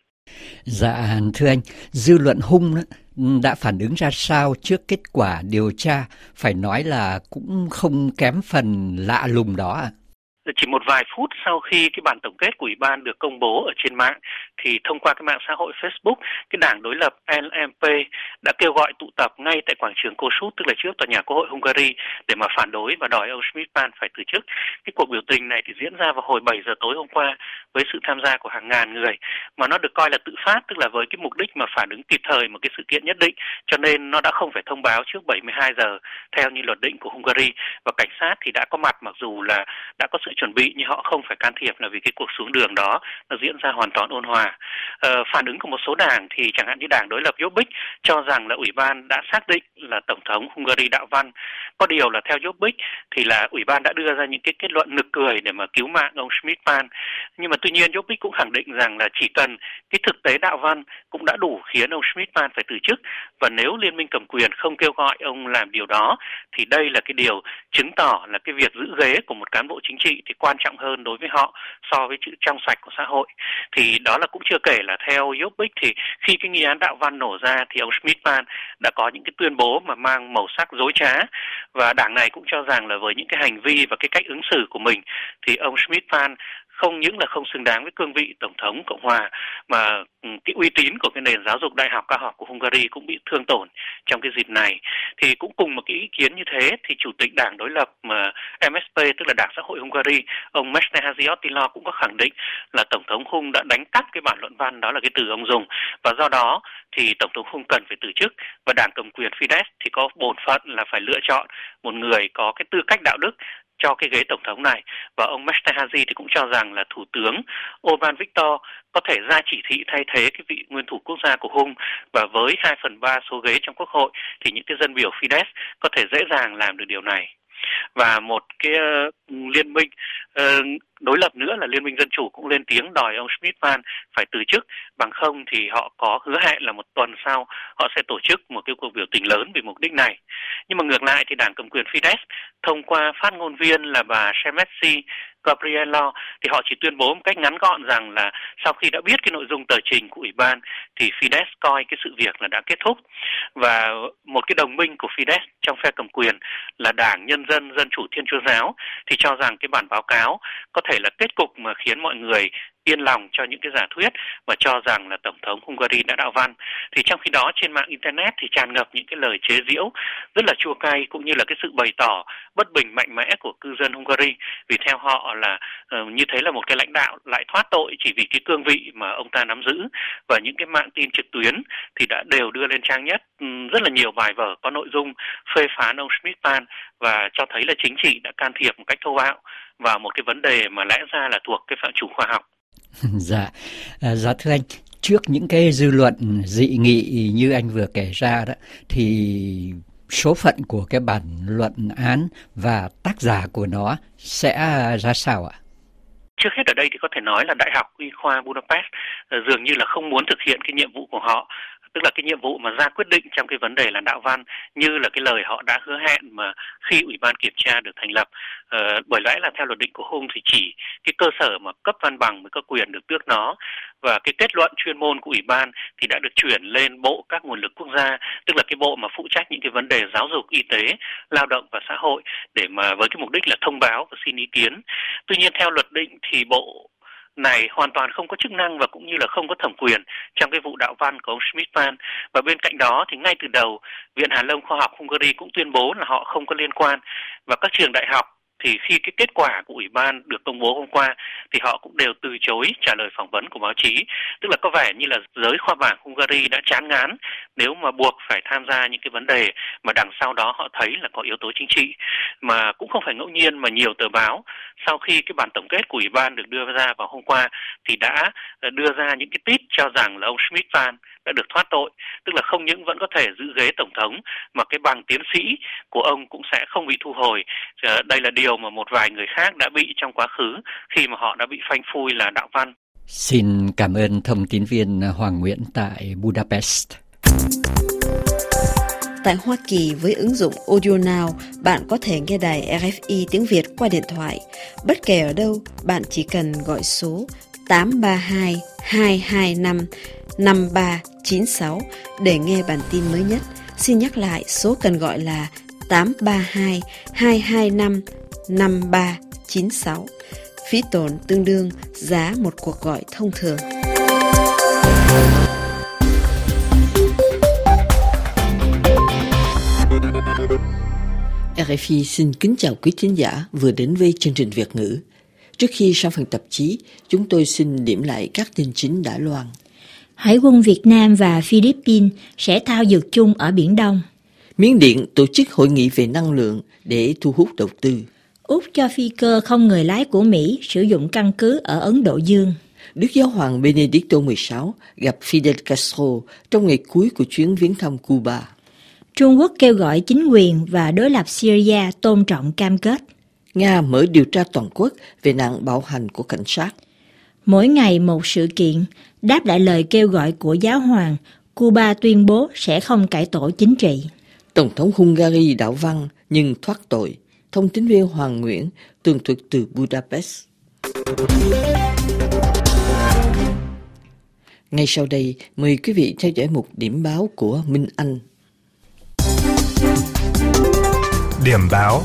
[SPEAKER 7] Dạ thưa anh, dư luận Hung đã phản ứng ra sao trước kết quả điều tra, phải nói là cũng không kém phần lạ lùng đó ạ?
[SPEAKER 8] Chỉ một vài phút sau khi cái bản tổng kết của Ủy ban được công bố ở trên mạng thì thông qua cái mạng xã hội Facebook, cái đảng đối lập LMP đã kêu gọi tụ tập ngay tại quảng trường Kossuth, tức là trước tòa nhà Quốc hội Hungary, để mà phản đối và đòi ông Schmidt-Pan phải từ chức. Cái cuộc biểu tình này thì diễn ra vào hồi 7 giờ tối hôm qua với sự tham gia của hàng ngàn người, mà nó được coi là tự phát, tức là với cái mục đích mà phản ứng kịp thời một cái sự kiện nhất định, cho nên nó đã không phải thông báo trước 72 giờ theo như luật định của Hungary, và cảnh sát thì đã có mặt, mặc dù là đã có sự chuẩn bị nhưng họ không phải can thiệp, là vì cái cuộc xuống đường đó nó diễn ra hoàn toàn ôn hòa. Phản ứng của một số đảng thì chẳng hạn như đảng đối lập Jobbik cho rằng là ủy ban đã xác định là tổng thống Hungary đạo văn. Có điều là theo Jobbik thì là ủy ban đã đưa ra những cái kết luận nực cười để mà cứu mạng ông Schmidt-Pan, nhưng mà tuy nhiên Jobbik cũng khẳng định rằng là chỉ cần cái thực tế đạo văn cũng đã đủ khiến ông Schmidt-Pan phải từ chức, và nếu liên minh cầm quyền không kêu gọi ông làm điều đó thì đây là cái điều chứng tỏ là cái việc giữ ghế của một cán bộ chính trị thì quan trọng hơn đối với họ so với sự trong sạch của xã hội. Thì đó là cũng chưa kể là theo Jobbik thì khi cái nghi án đạo văn nổ ra thì ông Schmidt-Pan đã có những cái tuyên bố mà mang màu sắc dối trá, và đảng này cũng cho rằng là với những cái hành vi và cái cách ứng xử của mình thì ông Schmidt-Pan không những là không xứng đáng với cương vị Tổng thống Cộng hòa, mà cái uy tín của cái nền giáo dục đại học cao học của Hungary cũng bị thương tổn trong cái dịp này. Thì cũng cùng một cái ý kiến như thế thì Chủ tịch Đảng đối lập MSP, tức là Đảng Xã hội Hungary, ông Mesterházy Attila cũng có khẳng định là Tổng thống Hung đã đánh cắp cái bản luận văn, đó là cái từ ông dùng, và do đó thì Tổng thống Hung cần phải từ chức, và đảng cầm quyền Fidesz thì có bổn phận là phải lựa chọn một người có cái tư cách đạo đức cho cái ghế tổng thống này. Và ông Mesterházy thì cũng cho rằng là Thủ tướng Orbán Viktor có thể ra chỉ thị thay thế cái vị nguyên thủ quốc gia của Hung, và với 2/3 số ghế trong quốc hội thì những cái dân biểu Fidesz có thể dễ dàng làm được điều này. Và một cái liên minh đối lập nữa là Liên minh Dân Chủ cũng lên tiếng đòi ông Schmidt-Pan phải từ chức, bằng không thì họ có hứa hẹn là một tuần sau họ sẽ tổ chức một cái cuộc biểu tình lớn vì mục đích này. Nhưng mà ngược lại thì đảng cầm quyền Fidesz thông qua phát ngôn viên là bà Shemetsi Gabriela thì họ chỉ tuyên bố một cách ngắn gọn rằng là sau khi đã biết cái nội dung tờ trình của ủy ban thì Fidesz coi cái sự việc là đã kết thúc, và một cái đồng minh của Fidesz trong phe cầm quyền là Đảng Nhân dân Dân chủ Thiên Chúa giáo thì cho rằng cái bản báo cáo có thể là kết cục mà khiến mọi người yên lòng cho những cái giả thuyết và cho rằng là Tổng thống Hungary đã đạo văn. Thì trong khi đó trên mạng Internet thì tràn ngập những cái lời chế giễu rất là chua cay, cũng như là cái sự bày tỏ bất bình mạnh mẽ của cư dân Hungary, vì theo họ là như thế là một cái lãnh đạo lại thoát tội chỉ vì cái cương vị mà ông ta nắm giữ. Và những cái mạng tin trực tuyến thì đã đều đưa lên trang nhất rất là nhiều bài vở có nội dung phê phán ông Schmidt-Pan và cho thấy là chính trị đã can thiệp một cách thô bạo vào một cái vấn đề mà lẽ ra là thuộc cái phạm trù khoa học.
[SPEAKER 7] Dạ thưa anh, trước những cái dư luận dị nghị như anh vừa kể ra đó, thì số phận của cái bản luận án và tác giả của nó sẽ ra sao ạ?
[SPEAKER 8] Trước hết ở đây thì có thể nói là Đại học Y khoa Budapest dường như là không muốn thực hiện cái nhiệm vụ của họ, tức là cái nhiệm vụ mà ra quyết định trong cái vấn đề là đạo văn như là cái lời họ đã hứa hẹn mà khi ủy ban kiểm tra được thành lập. Bởi lẽ là theo luật định của Hung thì chỉ cái cơ sở mà cấp văn bằng mới có quyền được tước nó, và cái kết luận chuyên môn của ủy ban thì đã được chuyển lên Bộ các nguồn lực quốc gia, tức là cái bộ mà phụ trách những cái vấn đề giáo dục, y tế, lao động và xã hội, để mà với cái mục đích là thông báo và xin ý kiến. Tuy nhiên theo luật định thì bộ này hoàn toàn không có chức năng và cũng như là không có thẩm quyền trong cái vụ đạo văn của ông Schmidt-Pan. Và bên cạnh đó thì ngay từ đầu Viện Hàn Lâm Khoa học Hungary cũng tuyên bố là họ không có liên quan, và các trường đại học thì khi cái kết quả của ủy ban được công bố hôm qua thì họ cũng đều từ chối trả lời phỏng vấn của báo chí, tức là có vẻ như là giới khoa bảng Hungary đã chán ngán nếu mà buộc phải tham gia những cái vấn đề mà đằng sau đó họ thấy là có yếu tố chính trị. Mà cũng không phải ngẫu nhiên mà nhiều tờ báo sau khi cái bản tổng kết của ủy ban được đưa ra vào hôm qua thì đã đưa ra những cái tít cho rằng là ông Schmidt-Pan đã được thoát tội, tức là không những vẫn có thể giữ ghế tổng thống mà cái bằng tiến sĩ của ông cũng sẽ không bị thu hồi. Đây là điều mà một vài người khác đã bị trong quá khứ khi mà họ đã bị phanh phui là đạo văn.
[SPEAKER 7] Xin cảm ơn thông tin viên Hoàng Nguyễn tại Budapest.
[SPEAKER 9] Tại Hoa Kỳ, với ứng dụng Audio Now, bạn có thể nghe đài RFI tiếng Việt qua điện thoại. Bất kể ở đâu, bạn chỉ cần gọi số 832 225 5396 để nghe bản tin mới nhất. Xin nhắc lại, số cần gọi là 832 225 5396. phí tổn tương đương giá một cuộc gọi thông thường.
[SPEAKER 1] RFI xin kính chào quý thính giả vừa đến với chương trình Việt ngữ. Trước khi sang phần tạp chí, chúng tôi xin điểm lại các tin chính đã loan.
[SPEAKER 5] Hải quân Việt Nam và Philippines sẽ thao dượt chung ở Biển Đông.
[SPEAKER 1] Miến Điện tổ chức hội nghị về năng lượng để thu hút đầu tư.
[SPEAKER 5] Úc cho phi cơ không người lái của Mỹ sử dụng căn cứ ở Ấn Độ Dương.
[SPEAKER 1] Đức Giáo hoàng Benedicto XVI gặp Fidel Castro trong ngày cuối của chuyến viếng thăm Cuba.
[SPEAKER 5] Trung Quốc kêu gọi chính quyền và đối lập Syria tôn trọng cam kết.
[SPEAKER 1] Nga mở điều tra toàn quốc về nạn bạo hành của cảnh sát.
[SPEAKER 5] Mỗi ngày một sự kiện, đáp lại lời kêu gọi của Giáo hoàng, Cuba tuyên bố sẽ không cải tổ chính trị.
[SPEAKER 1] Tổng thống Hungary đạo văn nhưng thoát tội. Thông tín viên Hoàng Nguyễn tường thuật từ Budapest. Ngay sau đây, mời quý vị theo dõi mục điểm báo của Minh Anh.
[SPEAKER 10] Điểm báo.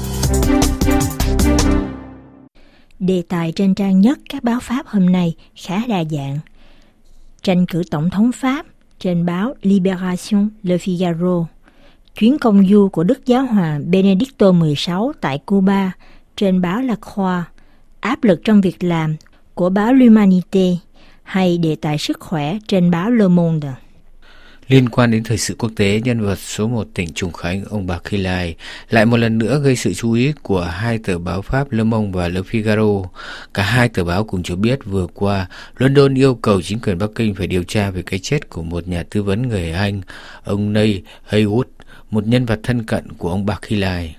[SPEAKER 5] Đề tài trên trang nhất các báo Pháp hôm nay khá đa dạng. Tranh cử tổng thống Pháp trên báo Libération, Le Figaro. Chuyến công du của Đức Giáo hoàng Benedicto XVI tại Cuba trên báo La Croix. Áp lực trong việc làm của báo L'Humanité hay đề tài sức khỏe trên báo Le Monde.
[SPEAKER 2] Liên quan đến thời sự quốc tế, nhân vật số 1 tỉnh Trùng Khánh, ông Barkhilai, lại một lần nữa gây sự chú ý của hai tờ báo Pháp Le Monde và Le Figaro. Cả hai tờ báo cùng cho biết vừa qua, London yêu cầu chính quyền Bắc Kinh phải điều tra về cái chết của một nhà tư vấn người Anh, ông Neil Haywood, một nhân vật thân cận của ông Barkhilai.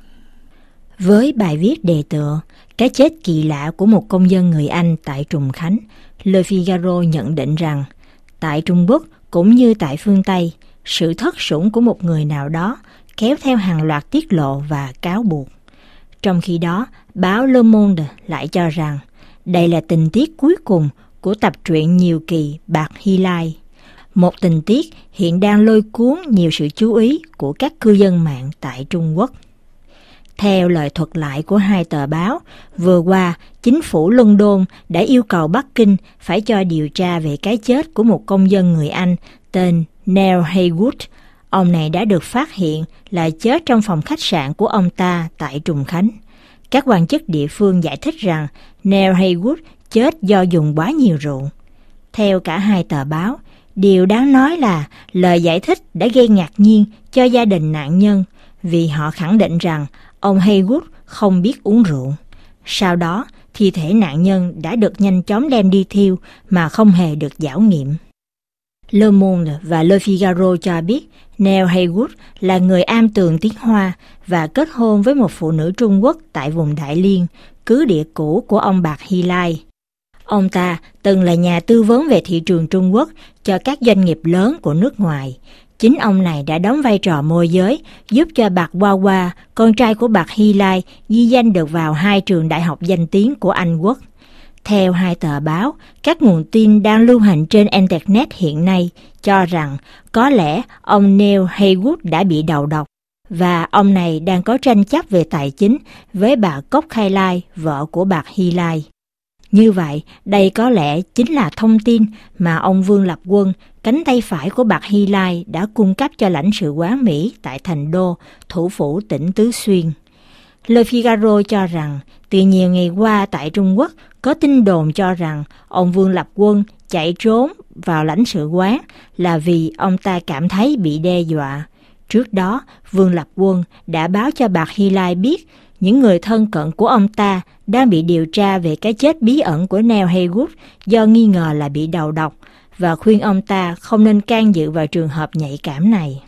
[SPEAKER 5] Với bài viết đề tựa cái chết kỳ lạ của một công dân người Anh tại Trùng Khánh, Le Figaro nhận định rằng tại Trung Quốc cũng như tại phương Tây, sự thất sủng của một người nào đó kéo theo hàng loạt tiết lộ và cáo buộc. Trong khi đó, báo Le Monde lại cho rằng đây là tình tiết cuối cùng của tập truyện nhiều kỳ Barkhilai, một tình tiết hiện đang lôi cuốn nhiều sự chú ý của các cư dân mạng tại Trung Quốc. Theo lời thuật lại của hai tờ báo, vừa qua, chính phủ London đã yêu cầu Bắc Kinh phải cho điều tra về cái chết của một công dân người Anh tên Neil Haywood. Ông này đã được phát hiện là chết trong phòng khách sạn của ông ta tại Trùng Khánh. Các quan chức địa phương giải thích rằng Neil Haywood chết do dùng quá nhiều rượu. Theo cả hai tờ báo, điều đáng nói là lời giải thích đã gây ngạc nhiên cho gia đình nạn nhân vì họ khẳng định rằng ông Haywood không biết uống rượu. Sau đó, thi thể nạn nhân đã được nhanh chóng đem đi thiêu mà không hề được giảo nghiệm. Le Monde và Le Figaro cho biết Neil Haywood là người am tường tiếng Hoa và kết hôn với một phụ nữ Trung Quốc tại vùng Đại Liên, cứ địa cũ của ông Barkhilai. Ông ta từng là nhà tư vấn về thị trường Trung Quốc cho các doanh nghiệp lớn của nước ngoài. Chính ông này đã đóng vai trò môi giới, giúp cho Barkhilai, con trai của Barkhilai, ghi danh được vào 2 trường đại học danh tiếng của Anh Quốc. Theo hai tờ báo, các nguồn tin đang lưu hành trên Internet hiện nay cho rằng có lẽ ông Neil Haywood đã bị đầu độc và ông này đang có tranh chấp về tài chính với bà Cốc Khai Lai, vợ của Barkhilai. Như vậy, đây có lẽ chính là thông tin mà ông Vương Lập Quân, cánh tay phải của Barkhilai, đã cung cấp cho lãnh sự quán Mỹ tại Thành Đô, thủ phủ tỉnh Tứ Xuyên. Le Figaro cho rằng, từ nhiều ngày qua tại Trung Quốc, có tin đồn cho rằng ông Vương Lập Quân chạy trốn vào lãnh sự quán là vì ông ta cảm thấy bị đe dọa. Trước đó, Vương Lập Quân đã báo cho Barkhilai biết những người thân cận của ông ta đang bị điều tra về cái chết bí ẩn của Neil Haywood do nghi ngờ là bị đầu độc và khuyên ông ta không nên can dự vào trường hợp nhạy cảm này.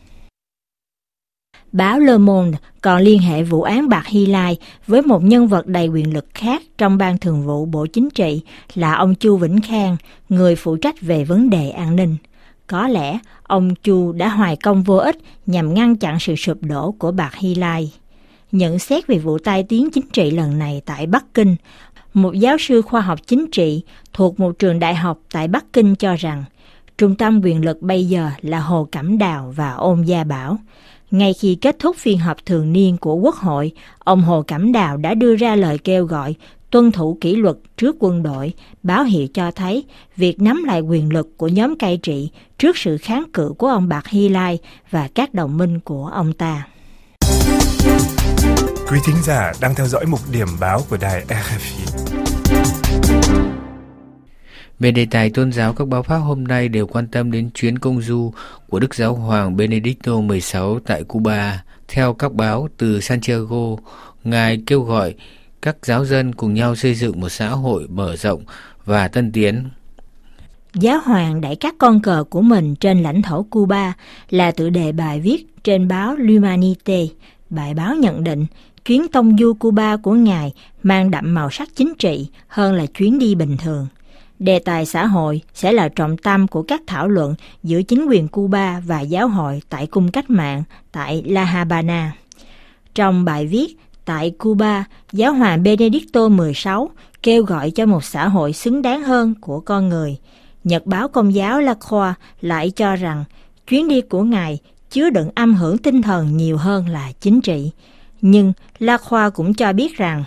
[SPEAKER 5] Báo Le Monde còn liên hệ vụ án Barkhilai với một nhân vật đầy quyền lực khác trong Ban Thường vụ Bộ Chính trị là ông Chu Vĩnh Khang, người phụ trách về vấn đề an ninh. Có lẽ ông Chu đã hoài công vô ích nhằm ngăn chặn sự sụp đổ của Barkhilai. Nhận xét về vụ tai tiếng chính trị lần này tại Bắc Kinh, một giáo sư khoa học chính trị thuộc một trường đại học tại Bắc Kinh cho rằng trung tâm quyền lực bây giờ là Hồ Cẩm Đào và Ôn Gia Bảo. Ngay khi kết thúc phiên họp thường niên của Quốc hội, ông Hồ Cẩm Đào đã đưa ra lời kêu gọi tuân thủ kỷ luật trước quân đội, báo hiệu cho thấy việc nắm lại quyền lực của nhóm cai trị trước sự kháng cự của ông Bạc Hy Lai và các đồng minh của ông ta.
[SPEAKER 10] Quý thính giả đang theo dõi mục điểm báo của đài RFI.
[SPEAKER 2] Về đề tài tôn giáo, các báo Pháp hôm nay đều quan tâm đến chuyến công du của Đức Giáo hoàng Benedicto XVI tại Cuba. Theo các báo từ Santiago, Ngài kêu gọi các giáo dân cùng nhau xây dựng một xã hội mở rộng và tân tiến.
[SPEAKER 5] Giáo hoàng đẩy các con cờ của mình trên lãnh thổ Cuba là tựa đề bài viết trên báo L'Humanité. Bài báo nhận định chuyến tông du Cuba của Ngài mang đậm màu sắc chính trị hơn là chuyến đi bình thường. Đề tài xã hội sẽ là trọng tâm của các thảo luận giữa chính quyền Cuba và giáo hội tại Cung Cách mạng tại La Habana. Trong bài viết, tại Cuba, giáo hoàng Benedicto XVI kêu gọi cho một xã hội xứng đáng hơn của con người. Nhật báo Công giáo La Croix lại cho rằng chuyến đi của Ngài chứa đựng âm hưởng tinh thần nhiều hơn là chính trị. Nhưng La Croix cũng cho biết rằng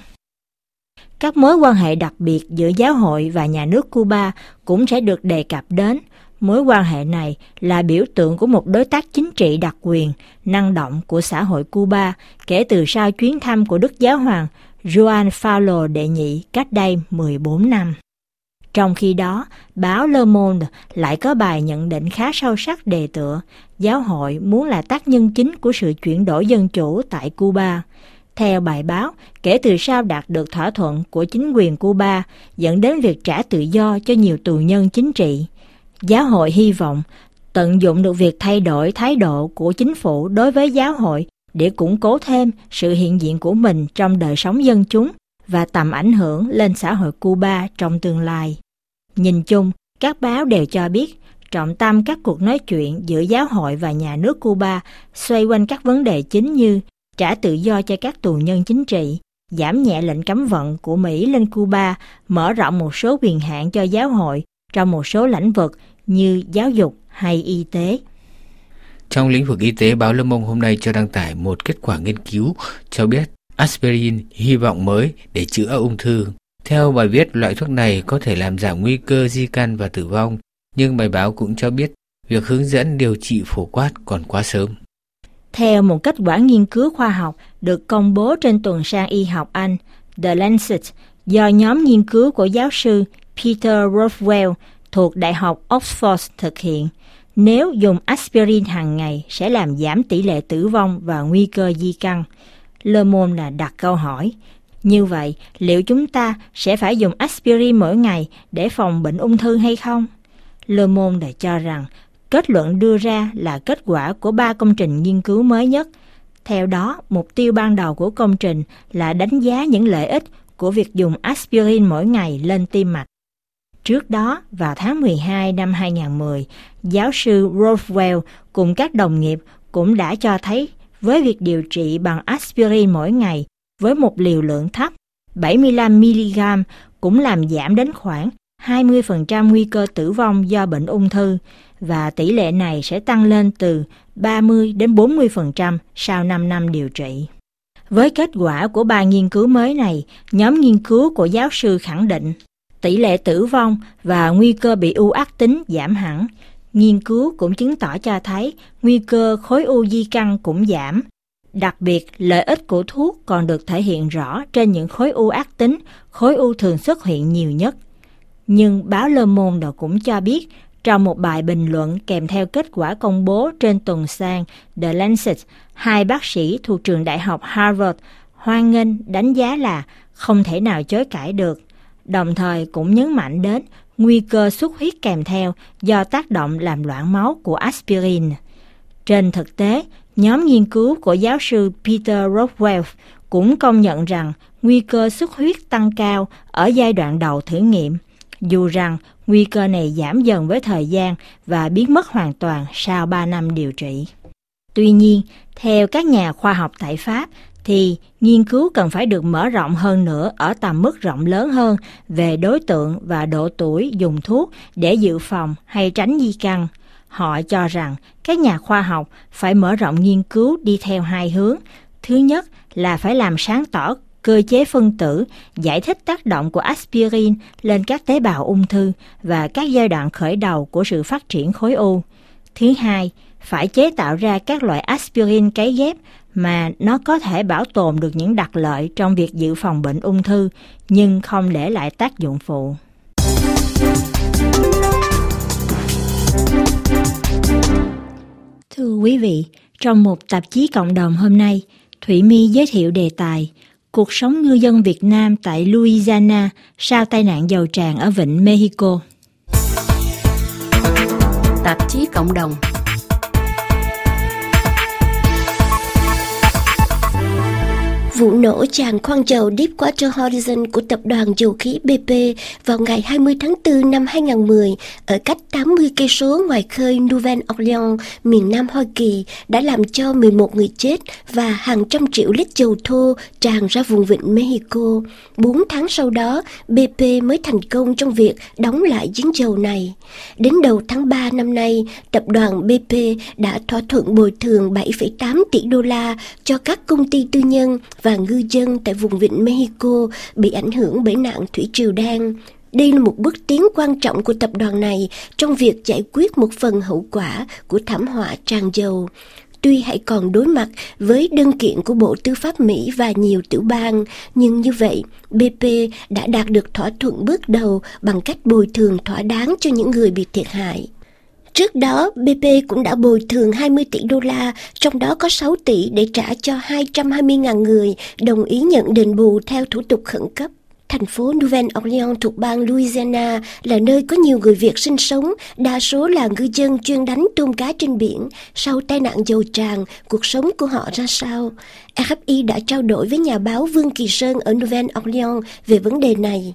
[SPEAKER 5] các mối quan hệ đặc biệt giữa giáo hội và nhà nước Cuba cũng sẽ được đề cập đến. Mối quan hệ này là biểu tượng của một đối tác chính trị đặc quyền, năng động của xã hội Cuba kể từ sau chuyến thăm của Đức Giáo hoàng Juan Pablo đệ nhị cách đây 14 năm. Trong khi đó, báo Le Monde lại có bài nhận định khá sâu sắc đề tựa giáo hội muốn là tác nhân chính của sự chuyển đổi dân chủ tại Cuba. Theo bài báo, kể từ sau đạt được thỏa thuận của chính quyền Cuba dẫn đến việc trả tự do cho nhiều tù nhân chính trị, giáo hội hy vọng tận dụng được việc thay đổi thái độ của chính phủ đối với giáo hội để củng cố thêm sự hiện diện của mình trong đời sống dân chúng và tầm ảnh hưởng lên xã hội Cuba trong tương lai. Nhìn chung, các báo đều cho biết trọng tâm các cuộc nói chuyện giữa giáo hội và nhà nước Cuba xoay quanh các vấn đề chính như trả tự do cho các tù nhân chính trị, giảm nhẹ lệnh cấm vận của Mỹ lên Cuba, mở rộng một số quyền hạn cho giáo hội trong một số lĩnh vực như giáo dục hay y tế.
[SPEAKER 2] Trong lĩnh vực y tế, báo Le Monde hôm nay cho đăng tải một kết quả nghiên cứu cho biết aspirin hy vọng mới để chữa ung thư. Theo bài viết, loại thuốc này có thể làm giảm nguy cơ di căn và tử vong, nhưng bài báo cũng cho biết việc hướng dẫn điều trị phổ quát còn quá sớm.
[SPEAKER 5] Theo một kết quả nghiên cứu khoa học được công bố trên tuần san y học Anh The Lancet do nhóm nghiên cứu của giáo sư Peter Rothwell thuộc Đại học Oxford thực hiện, nếu dùng aspirin hàng ngày sẽ làm giảm tỷ lệ tử vong và nguy cơ di căn. Le Monde là đặt câu hỏi, như vậy liệu chúng ta sẽ phải dùng aspirin mỗi ngày để phòng bệnh ung thư hay không? Le Monde đã cho rằng kết luận đưa ra là kết quả của 3 công trình nghiên cứu mới nhất. Theo đó, mục tiêu ban đầu của công trình là đánh giá những lợi ích của việc dùng aspirin mỗi ngày lên tim mạch. Trước đó, vào tháng 12 năm 2010, giáo sư Rothwell cùng các đồng nghiệp cũng đã cho thấy với việc điều trị bằng aspirin mỗi ngày với một liều lượng thấp, 75mg, cũng làm giảm đến khoảng 20% nguy cơ tử vong do bệnh ung thư, và tỷ lệ này sẽ tăng lên từ 30 đến 40% sau 5 năm điều trị. Với kết quả của 3 nghiên cứu mới này, nhóm nghiên cứu của giáo sư khẳng định tỷ lệ tử vong và nguy cơ bị u ác tính giảm hẳn. Nghiên cứu cũng chứng tỏ cho thấy nguy cơ khối u di căn cũng giảm. Đặc biệt, lợi ích của thuốc còn được thể hiện rõ trên những khối u ác tính, khối u thường xuất hiện nhiều nhất. Nhưng báo Le Monde cũng cho biết, trong một bài bình luận kèm theo kết quả công bố trên tuần san The Lancet, 2 bác sĩ thuộc trường đại học Harvard hoan nghênh đánh giá là không thể nào chối cãi được, đồng thời cũng nhấn mạnh đến nguy cơ xuất huyết kèm theo do tác động làm loãng máu của aspirin. Trên thực tế, nhóm nghiên cứu của giáo sư Peter Rothwell cũng công nhận rằng nguy cơ xuất huyết tăng cao ở giai đoạn đầu thử nghiệm, dù rằng nguy cơ này giảm dần với thời gian và biến mất hoàn toàn sau 3 năm điều trị. Tuy nhiên, theo các nhà khoa học tại Pháp, thì nghiên cứu cần phải được mở rộng hơn nữa ở tầm mức rộng lớn hơn về đối tượng và độ tuổi dùng thuốc để dự phòng hay tránh di căn. Họ cho rằng các nhà khoa học phải mở rộng nghiên cứu đi theo 2 hướng. Thứ nhất là phải làm sáng tỏ cơ chế phân tử, giải thích tác động của aspirin lên các tế bào ung thư và các giai đoạn khởi đầu của sự phát triển khối u. Thứ hai, phải chế tạo ra các loại aspirin cấy ghép mà nó có thể bảo tồn được những đặc lợi trong việc dự phòng bệnh ung thư, nhưng không để lại tác dụng phụ. Thưa quý vị, trong một tạp chí cộng đồng hôm nay, Thụy My giới thiệu đề tài Cuộc sống ngư dân Việt Nam tại Louisiana sau tai nạn dầu tràn ở vịnh Mexico.
[SPEAKER 6] Tạp chí cộng đồng.
[SPEAKER 11] Vụ nổ tràn khoan dầu Deepwater Horizon của tập đoàn dầu khí BP vào ngày 20 tháng 4 năm 2010 ở cách 80 cây số ngoài khơi Nouvelle-Orléans, miền Nam Hoa Kỳ đã làm cho 11 người chết và hàng trăm triệu lít dầu thô tràn ra vùng vịnh Mexico. 4 tháng sau đó, BP mới thành công trong việc đóng lại giếng dầu này. Đến đầu tháng 3 năm nay, tập đoàn BP đã thỏa thuận bồi thường 7,8 tỷ đô la cho các công ty tư nhân và ngư dân tại vùng vịnh Mexico bị ảnh hưởng bởi nạn thủy triều đen. Đây là một bước tiến quan trọng của tập đoàn này trong việc giải quyết một phần hậu quả của thảm họa tràn dầu. Tuy hãy còn đối mặt với đơn kiện của Bộ Tư pháp Mỹ và nhiều tiểu bang, nhưng như vậy, BP đã đạt được thỏa thuận bước đầu bằng cách bồi thường thỏa đáng cho những người bị thiệt hại. Trước đó, BP cũng đã bồi thường 20 tỷ đô la, trong đó có 6 tỷ để trả cho 220.000 người đồng ý nhận đền bù theo thủ tục khẩn cấp. Thành phố Nouvelle-Orléans thuộc bang Louisiana là nơi có nhiều người Việt sinh sống, đa số là ngư dân chuyên đánh tôm cá trên biển. Sau tai nạn dầu tràn, cuộc sống của họ ra sao? RFI đã trao đổi với nhà báo Vương Kỳ Sơn ở Nouvelle-Orléans về vấn đề này.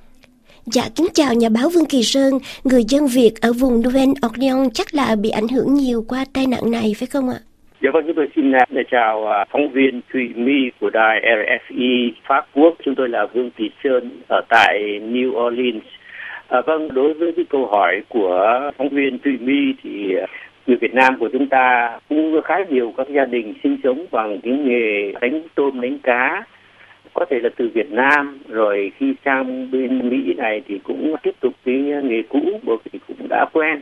[SPEAKER 11] Dạ, kính chào nhà báo Vương Kỳ Sơn. Người dân Việt ở vùng Nouvelle-Orléans chắc là bị ảnh hưởng nhiều qua tai nạn này, phải không ạ?
[SPEAKER 12] Dạ vâng, chúng tôi xin chào phóng viên Thụy My của đài RFI Pháp Quốc. Chúng tôi là Vương Kỳ Sơn ở tại New Orleans. Vâng, đối với cái câu hỏi của phóng viên Thụy My thì người Việt Nam của chúng ta cũng khá nhiều các gia đình sinh sống bằng cái nghề đánh tôm đánh cá. Có thể là từ Việt Nam rồi khi sang bên Mỹ này thì cũng tiếp tục cái nghề cũ bởi vì cũng đã quen.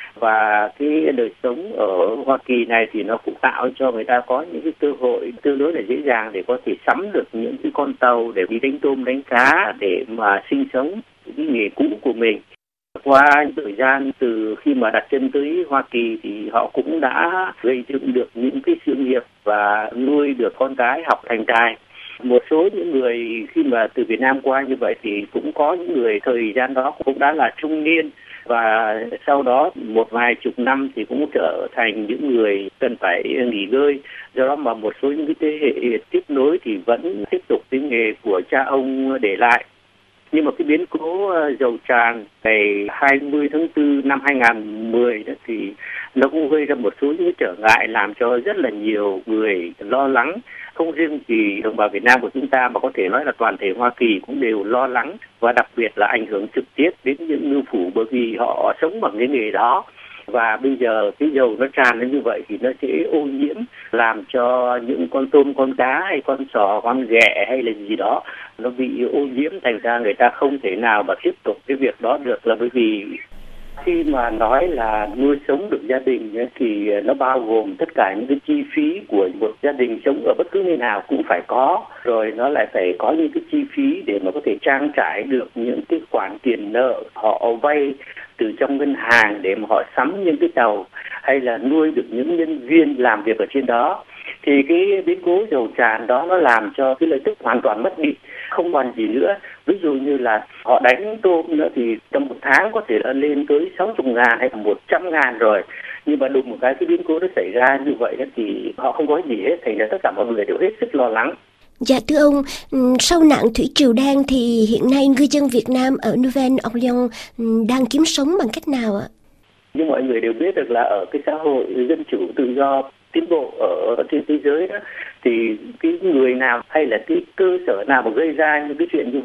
[SPEAKER 12] Và cái đời sống ở Hoa Kỳ này thì nó cũng tạo cho người ta có những cái cơ hội tương đối là dễ dàng để có thể sắm được những cái con tàu để đi đánh tôm đánh cá để mà sinh sống cái nghề cũ của mình. Qua thời gian từ khi mà đặt chân tới Hoa Kỳ thì họ cũng đã gây dựng được những cái sự nghiệp và nuôi được con cái học thành tài. Một số những người khi mà từ Việt Nam qua như vậy thì cũng có những người thời gian đó cũng đã là trung niên và sau đó một vài chục năm thì cũng trở thành những người cần phải nghỉ ngơi. Do đó mà một số những cái thế hệ tiếp nối thì vẫn tiếp tục cái nghề của cha ông để lại. Nhưng mà cái biến cố dầu tràn ngày 20 tháng 4 năm 2010 đó thì nó cũng gây ra một số những trở ngại làm cho rất là nhiều người lo lắng. Không riêng gì đồng bào Việt Nam của chúng ta mà có thể nói là toàn thể Hoa Kỳ cũng đều lo lắng và đặc biệt là ảnh hưởng trực tiếp đến những ngư phủ bởi vì họ sống bằng cái nghề đó. Và bây giờ cái dầu nó tràn lên như vậy thì nó sẽ ô nhiễm làm cho những con tôm, con cá hay con sò, con ghẹ hay là gì đó nó bị ô nhiễm, thành ra người ta không thể nào mà tiếp tục cái việc đó được, là bởi vì khi mà nói là nuôi sống được gia đình thì nó bao gồm tất cả những cái chi phí của một gia đình sống ở bất cứ nơi nào cũng phải có, rồi nó lại phải có những cái chi phí để mà có thể trang trải được những cái khoản tiền nợ họ vay từ trong ngân hàng để mà họ sắm những cái tàu hay là nuôi được những nhân viên làm việc ở trên đó. Thì cái biến cố dầu tràn đó nó làm cho cái lợi tức hoàn toàn mất đi, không còn gì nữa. Ví dụ như là họ đánh tôm nữa thì trong một tháng có thể là lên tới 60.000 hay là 100.000 rồi. Nhưng mà đùng một cái biến cố nó xảy ra như vậy thì họ không có gì hết, thành ra tất cả mọi người đều hết sức lo lắng.
[SPEAKER 11] Dạ thưa ông, sau nạn thủy triều đen thì hiện nay ngư dân Việt Nam ở Nouvelle-Orléans đang kiếm sống bằng cách nào ạ?
[SPEAKER 12] Như mọi người đều biết được là ở cái xã hội dân chủ tự do tiến bộ ở trên thế giới đó, thì cái người nào hay là cái cơ sở nào mà gây ra những cái chuyện như vậy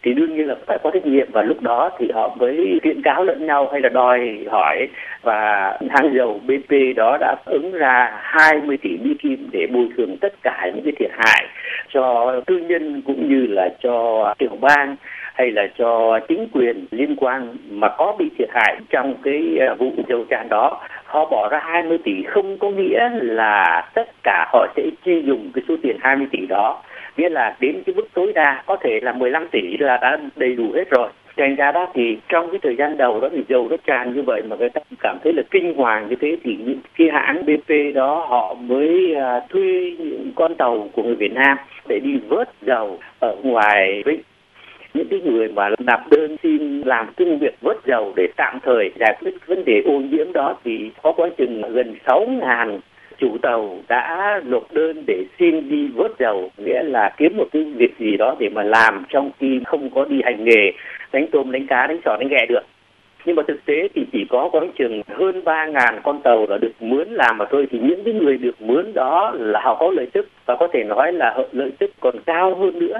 [SPEAKER 12] thì đương nhiên là phải có trách nhiệm, và lúc đó thì họ mới kiện cáo lẫn nhau hay là đòi hỏi. Và hãng dầu BP đó đã ứng ra 20 tỷ Mỹ Kim để bồi thường tất cả những cái thiệt hại cho tư nhân cũng như là cho tiểu bang hay là cho chính quyền liên quan mà có bị thiệt hại trong cái vụ dầu tràn đó. Họ bỏ ra 20 tỷ không có nghĩa là tất cả họ sẽ chi dùng cái số tiền 20 tỷ đó, nghĩa là đến cái mức tối đa có thể là 15 tỷ là đã đầy đủ hết rồi. Thành ra đó thì trong cái thời gian đầu đó thì dầu nó tràn như vậy mà người ta cảm thấy là kinh hoàng như thế, thì những cái hãng BP đó họ mới thuê những con tàu của người Việt Nam để đi vớt dầu ở ngoài vịnh. Những cái người mà nộp đơn xin làm công việc vớt dầu để tạm thời giải quyết vấn đề ô nhiễm đó thì có quá chừng gần 6.000 chủ tàu đã nộp đơn để xin đi vớt dầu, nghĩa là kiếm một cái việc gì đó để mà làm trong khi không có đi hành nghề đánh tôm, đánh cá, đánh sò, đánh ghẹ được. Nhưng mà thực tế thì chỉ có khoảng chừng hơn 3.000 con tàu là được mướn làm mà thôi. Thì những cái người được mướn đó là họ có lợi tức, và có thể nói là lợi tức còn cao hơn nữa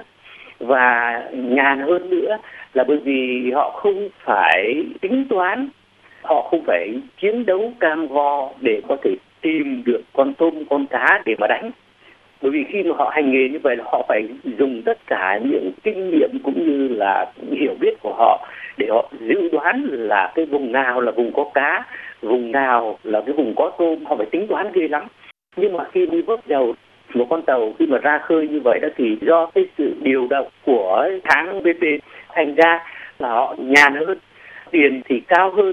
[SPEAKER 12] và nhàn hơn nữa, là bởi vì họ không phải tính toán, họ không phải chiến đấu cam go để có thể tìm được con tôm, con cá để mà đánh. Bởi vì khi mà họ hành nghề như vậy là họ phải dùng tất cả những kinh nghiệm cũng như là hiểu biết của họ để họ dự đoán là cái vùng nào là vùng có cá, vùng nào là cái vùng có tôm, họ phải tính toán ghê lắm. Nhưng mà khi đi vớt dầu, một con tàu khi mà ra khơi như vậy đó thì do cái sự điều động của hãng BP, thành ra là họ nhàn hơn, tiền thì cao hơn,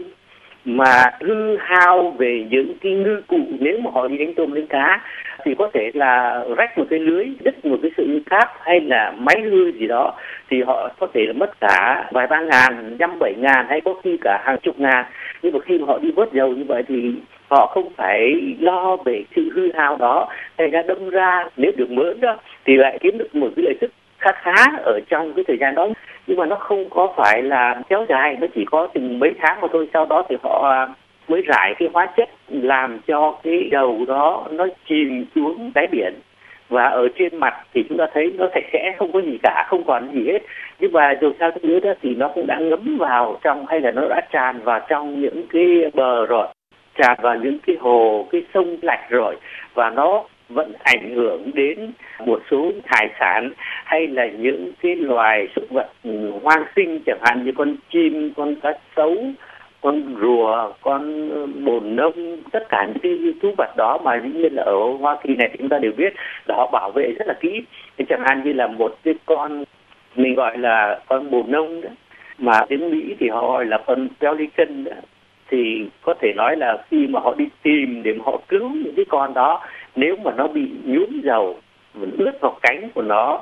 [SPEAKER 12] mà hư hao về những cái ngư cụ nếu mà họ đi đánh tôm đánh cá thì có thể là rách một cái lưới, đứt một cái sợi cáp hay là máy hư gì đó thì họ có thể là mất cả vài 3.000, 5-7.000 hay có khi cả hàng chục ngàn. Nhưng mà khi mà họ đi vớt dầu như vậy thì họ không phải lo về sự hư hao đó, thành ra đâm ra nếu được mướn đó thì lại kiếm được một cái lợi tức khá ở trong cái thời gian đó. Nhưng mà nó không có phải là kéo dài, nó chỉ có từng mấy tháng mà thôi. Sau đó thì họ mới rải cái hóa chất làm cho cái dầu đó nó chìm xuống đáy biển, và ở trên mặt thì chúng ta thấy nó sạch sẽ, không có gì cả, không còn gì hết. Nhưng mà dù sao nữa đó thì nó cũng đã ngấm vào trong, hay là nó đã tràn vào trong những cái bờ rồi, tràn vào những cái hồ, cái sông lạch rồi, và nó vẫn ảnh hưởng đến một số hải sản hay là những cái loài súc vật hoang sinh, chẳng hạn như con chim, con cá sấu, con rùa, con bồn nông, tất cả những cái thú vật đó mà dĩ nhiên là ở Hoa Kỳ này thì chúng ta đều biết là họ bảo vệ rất là kỹ. Chẳng hạn như là một cái con mình gọi là con bồn nông đó, mà đến Mỹ thì họ gọi là con pelican đó, thì có thể nói là khi mà họ đi tìm để mà họ cứu những cái con đó, nếu mà nó bị nhuốm dầu, ướt vào cánh của nó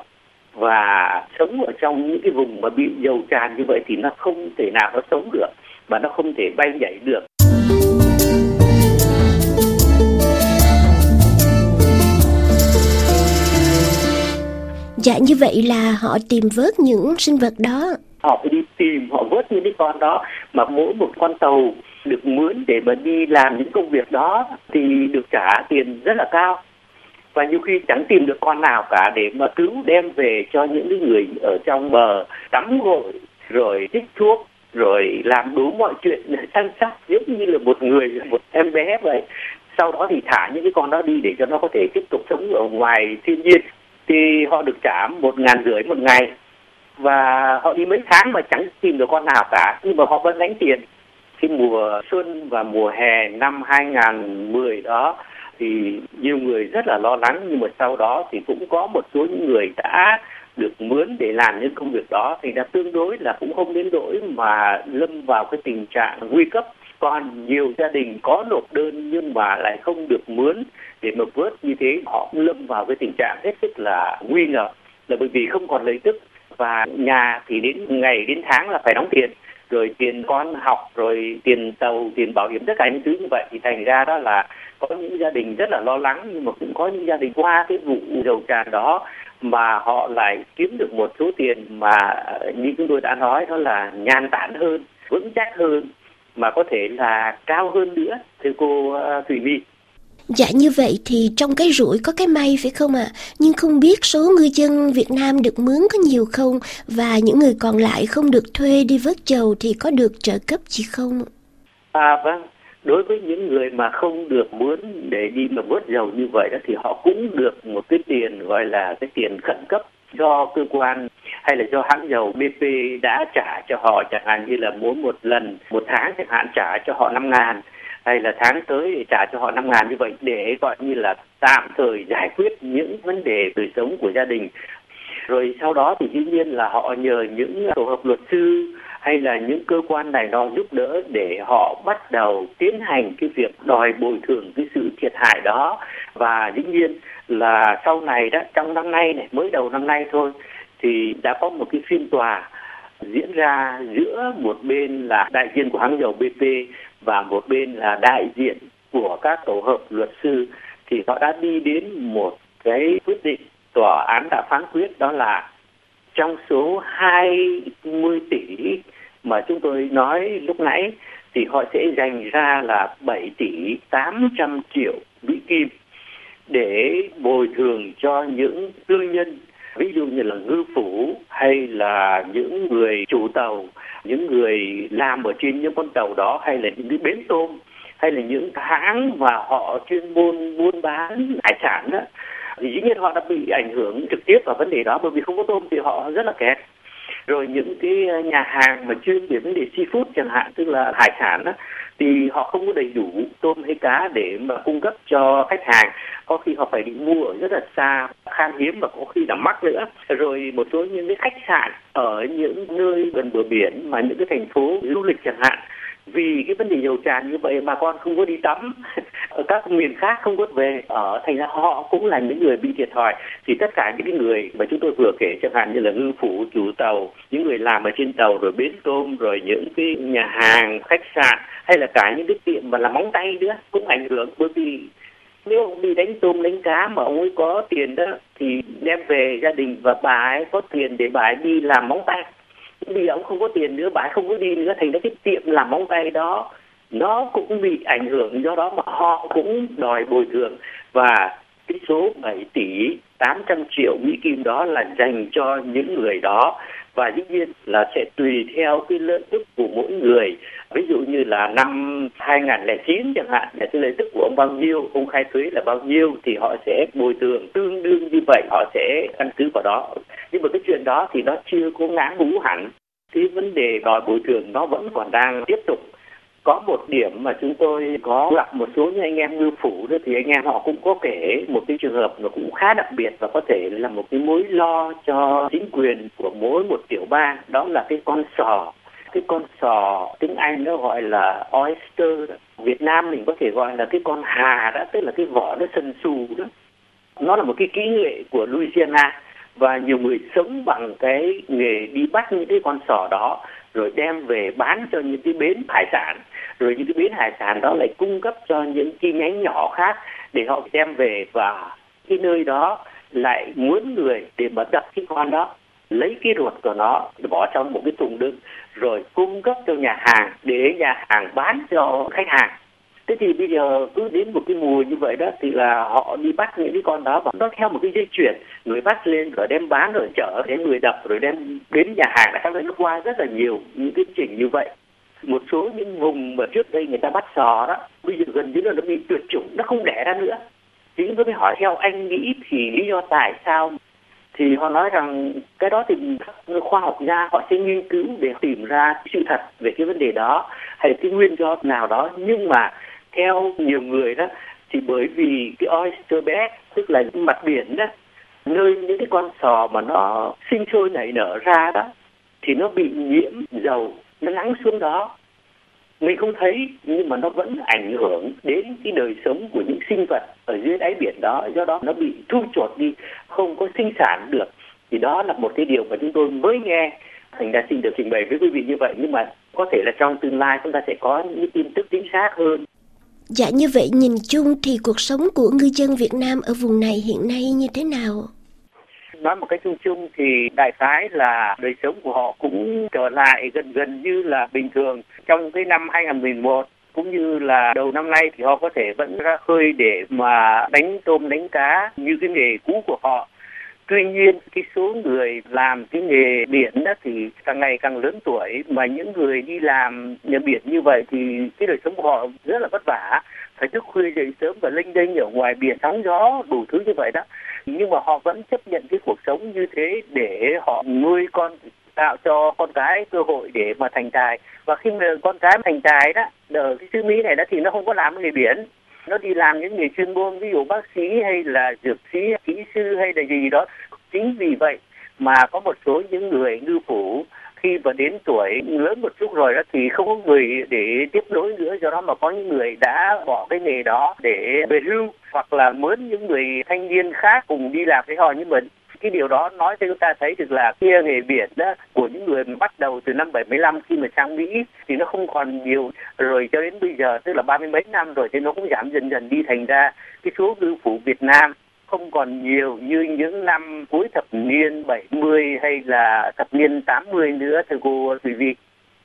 [SPEAKER 12] và sống ở trong những cái vùng mà bị dầu tràn như vậy thì nó không thể nào nó sống được và nó không thể bay nhảy được.
[SPEAKER 11] Dạ, như vậy là họ tìm vớt những sinh vật đó.
[SPEAKER 12] Họ phải đi tìm, họ vớt những cái con đó, mà mỗi một con tàu được mướn để mà đi làm những công việc đó thì được trả tiền rất là cao. Và nhiều khi chẳng tìm được con nào cả để mà cứu đem về cho những người ở trong bờ tắm gội, rồi chích thuốc, rồi làm đủ mọi chuyện săn sóc giống như là một người, một em bé vậy. Sau đó thì thả những cái con đó đi để cho nó có thể tiếp tục sống ở ngoài thiên nhiên. Thì họ được trả 1.500 một ngày, và họ đi mấy tháng mà chẳng tìm được con nào cả, nhưng mà họ vẫn lãnh tiền. Cái mùa xuân và mùa hè năm 2010 đó thì nhiều người rất là lo lắng, nhưng mà sau đó thì cũng có một số những người đã được mướn để làm những công việc đó, thì đã tương đối là cũng không đến nỗi mà lâm vào cái tình trạng nguy cấp. Còn nhiều gia đình có nộp đơn nhưng mà lại không được mướn để mà vớt như thế, họ cũng lâm vào cái tình trạng hết sức là nguy ngờ, là bởi vì không còn lợi tức, và nhà thì đến ngày đến tháng là phải đóng tiền, rồi tiền con học, rồi tiền tàu, tiền bảo hiểm, tất cả những thứ như vậy. Thì thành ra đó là có những gia đình rất là lo lắng, nhưng mà cũng có những gia đình qua cái vụ dầu tràn đó mà họ lại kiếm được một số tiền mà như chúng tôi đã nói, đó là nhàn tản hơn, vững chắc hơn, mà có thể là cao hơn nữa, thưa cô Thùy My.
[SPEAKER 11] Dạ như vậy thì trong cái rủi có cái may phải không ạ? Nhưng không biết số ngư dân Việt Nam được mướn có nhiều không? Và những người còn lại không được thuê đi vớt dầu thì có được trợ cấp gì không?
[SPEAKER 12] Vâng, đối với những người mà không được mướn để đi mà vớt dầu như vậy đó thì họ cũng được một cái tiền gọi là cái tiền khẩn cấp do cơ quan hay là do hãng dầu BP đã trả cho họ, chẳng hạn như là mỗi một lần một tháng chẳng hạn trả cho họ 5.000 hay là tháng tới trả cho họ 5.000 như vậy để gọi như là tạm thời giải quyết những vấn đề đời sống của gia đình. Rồi sau đó thì dĩ nhiên là họ nhờ những tổ hợp luật sư hay là những cơ quan này đó giúp đỡ để họ bắt đầu tiến hành cái việc đòi bồi thường cái sự thiệt hại đó. Và dĩ nhiên là sau này đó, trong năm nay này, mới đầu năm nay thôi, thì đã có một cái phiên tòa diễn ra giữa một bên là đại diện của hãng dầu BP và một bên là đại diện của các tổ hợp luật sư. Thì họ đã đi đến một cái quyết định, tòa án đã phán quyết đó là trong số 20 tỷ mà chúng tôi nói lúc nãy thì họ sẽ dành ra là 7 tỷ 800 triệu Mỹ Kim để bồi thường cho những tư nhân, ví dụ như là ngư phủ hay là những người chủ tàu, những người làm ở trên những con tàu đó, hay là những cái bến tôm, hay là những hãng mà họ chuyên môn buôn bán hải sản đó. Thì dĩ nhiên họ đã bị ảnh hưởng trực tiếp vào vấn đề đó, bởi vì không có tôm thì họ rất là kẹt. Rồi những cái nhà hàng mà chuyên về vấn đề seafood chẳng hạn, tức là hải sản đó, thì họ không có đầy đủ tôm hay cá để mà cung cấp cho khách hàng. Có khi họ phải đi mua ở rất là xa, khan hiếm và có khi là mắc nữa. Rồi một số những cái khách sạn ở những nơi gần bờ biển mà những cái thành phố du lịch chẳng hạn, vì cái vấn đề dầu tràn như vậy bà con không có đi tắm, ở các miền khác không có về ở, thành ra họ cũng là những người bị thiệt thòi. Thì tất cả những cái người mà chúng tôi vừa kể, chẳng hạn như là ngư phủ, chủ tàu, những người làm ở trên tàu, rồi bến tôm, rồi những cái nhà hàng, khách sạn, hay là cả những cái tiệm mà làm móng tay nữa cũng ảnh hưởng. Bởi vì nếu ông đi đánh tôm đánh cá mà ông ấy có tiền đó thì đem về gia đình và bà ấy có tiền để bà ấy đi làm móng tay. Vì ông không có tiền nữa, bà ấy không có đi nữa, thành ra cái tiệm làm móng tay đó nó cũng bị ảnh hưởng, do đó mà họ cũng đòi bồi thường. Và cái số 7 tỷ 800 triệu Mỹ Kim đó là dành cho những người đó. Và dĩ nhiên là sẽ tùy theo cái lợi tức của mỗi người. Ví dụ như là năm 2009 chẳng hạn, là cái lợi tức của ông bao nhiêu, ông khai thuế là bao nhiêu, thì họ sẽ bồi thường tương đương như vậy, họ sẽ căn cứ vào đó. Nhưng mà cái chuyện đó thì nó chưa có ngã ngũ hẳn. Cái vấn đề đòi bồi thường nó vẫn còn đang tiếp tục. Có một điểm mà chúng tôi có gặp một số những anh em ngư phủ đó, thì anh em họ cũng có kể một cái trường hợp nó cũng khá đặc biệt và có thể là một cái mối lo cho chính quyền của mỗi một tiểu bang. Đó là cái con sò. Cái con sò tiếng Anh nó gọi là oyster đó. Việt Nam mình có thể gọi là cái con hà đó, tức là cái vỏ nó sần sù đó. Nó là một cái kỹ nghệ của Louisiana. Và nhiều người sống bằng cái nghề đi bắt những cái con sò đó rồi đem về bán cho những cái bến hải sản, rồi những cái bến hải sản đó lại cung cấp cho những chi nhánh nhỏ khác để họ đem về, và cái nơi đó lại muốn người để mà đập cái con đó, lấy cái ruột của nó bỏ trong một cái thùng đựng rồi cung cấp cho nhà hàng để nhà hàng bán cho khách hàng. Thế thì bây giờ cứ đến một cái mùa như vậy đó thì là họ đi bắt những cái con đó và nó theo một cái dây chuyền, người bắt lên rồi đem bán rồi chở đến người đập rồi đem đến nhà hàng. Đã nó qua rất là nhiều những cái trình như vậy. Một số những vùng mà trước đây người ta bắt sò đó, bây giờ gần như là nó bị tuyệt chủng, nó không đẻ ra nữa. Thì chúng tôi mới hỏi theo anh nghĩ thì lý do tại sao? Thì họ nói rằng cái đó thì khoa học gia họ sẽ nghiên cứu để tìm ra sự thật về cái vấn đề đó hay cái nguyên do nào đó. Nhưng mà theo nhiều người đó thì bởi vì cái oyster bed, tức là mặt biển đó, nơi những cái con sò mà nó sinh sôi nảy nở ra đó, thì nó bị nhiễm dầu, nó lắng xuống đó. Mình không thấy nhưng mà nó vẫn ảnh hưởng đến cái đời sống của những sinh vật ở dưới đáy biển đó, do đó nó bị thu chột đi, không có sinh sản được. Thì đó là một cái điều mà chúng tôi mới nghe, thành ra xin được trình bày với quý vị như vậy. Nhưng mà có thể là trong tương lai chúng ta sẽ có những tin tức chính xác hơn.
[SPEAKER 11] Dạ, như vậy nhìn chung thì cuộc sống của ngư dân Việt Nam ở vùng này hiện nay như thế nào?
[SPEAKER 12] Nói một cách chung chung thì đại khái là đời sống của họ cũng trở lại gần như là bình thường. Trong cái năm 2011 cũng như là đầu năm nay thì họ có thể vẫn ra khơi để mà đánh tôm đánh cá như cái nghề cũ của họ. Tuy nhiên cái số người làm cái nghề biển đó thì càng ngày càng lớn tuổi, mà những người đi làm nghề biển như vậy thì cái đời sống của họ rất là vất vả, phải thức khuya dậy sớm và lênh đênh ở ngoài biển sóng gió đủ thứ như vậy đó. Nhưng mà họ vẫn chấp nhận cái cuộc sống như thế để họ nuôi con, tạo cho con cái cơ hội để mà thành tài. Và khi mà con cái thành tài đó, ở cái xứ Mỹ này đó thì nó không có làm nghề biển, nó đi làm những nghề chuyên môn, ví dụ bác sĩ hay là dược sĩ, kỹ sư hay là gì đó. Chính vì vậy mà có một số những người ngư phủ khi mà đến tuổi lớn một chút rồi đó thì không có người để tiếp nối nữa, do đó mà có những người đã bỏ cái nghề đó để về hưu hoặc là mướn những người thanh niên khác cùng đi làm với họ như mình. Cái điều đó nói cho chúng ta thấy được là cái nghề biển đó của những người bắt đầu từ năm 75 khi mà sang Mỹ thì nó không còn nhiều, rồi cho đến bây giờ tức là 30 mấy năm rồi thì nó cũng giảm dần dần đi, thành ra cái số ngư phủ Việt Nam không còn nhiều như những năm cuối thập niên 70 hay là thập niên 80 nữa, thưa cô Thùy Vi.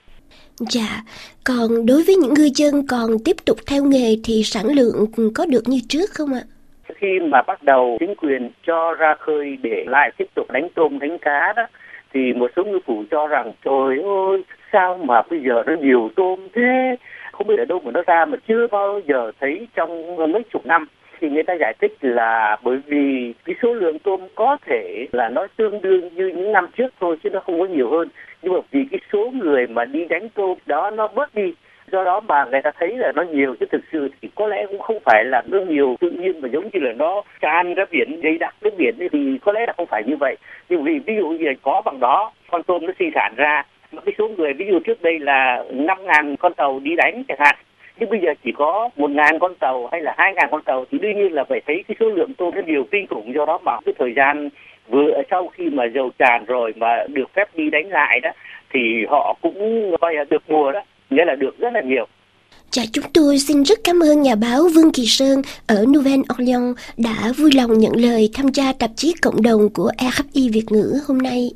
[SPEAKER 11] Dạ, còn đối với những ngư dân còn tiếp tục theo nghề thì sản lượng có được như trước không ạ?
[SPEAKER 12] Khi mà bắt đầu chính quyền cho ra khơi để lại tiếp tục đánh tôm đánh cá đó, thì một số ngư phủ cho rằng trời ơi, sao mà bây giờ nó nhiều tôm thế, không biết ở đâu mà nó ra mà chưa bao giờ thấy trong mấy chục năm. Thì người ta giải thích là bởi vì cái số lượng tôm có thể là nó tương đương như những năm trước thôi chứ nó không có nhiều hơn, nhưng mà vì cái số người mà đi đánh tôm đó nó bớt đi, do đó mà người ta thấy là nó nhiều, chứ thực sự thì có lẽ cũng không phải là nó nhiều tự nhiên mà giống như là nó tràn ra biển, dày đặc cái biển thì có lẽ là không phải như vậy. Nhưng vì ví dụ như là có bằng đó con tôm nó sinh sản ra, mà cái số người ví dụ trước đây là 5.000 con tàu đi đánh chẳng hạn, nhưng bây giờ chỉ có 1.000 con tàu hay là 2.000 con tàu thì đương nhiên là phải thấy cái số lượng tôm nó nhiều kinh khủng. Do đó mà cái thời gian vừa sau khi mà dầu tràn rồi mà được phép đi đánh lại đó thì họ cũng coi là được mùa đó, nghĩa là được rất là nhiều.
[SPEAKER 11] Dạ, chúng tôi xin rất cảm ơn nhà báo Vương Kỳ Sơn ở Nouvelle-Orléans đã vui lòng nhận lời tham gia tạp chí cộng đồng của RFI Việt ngữ hôm nay.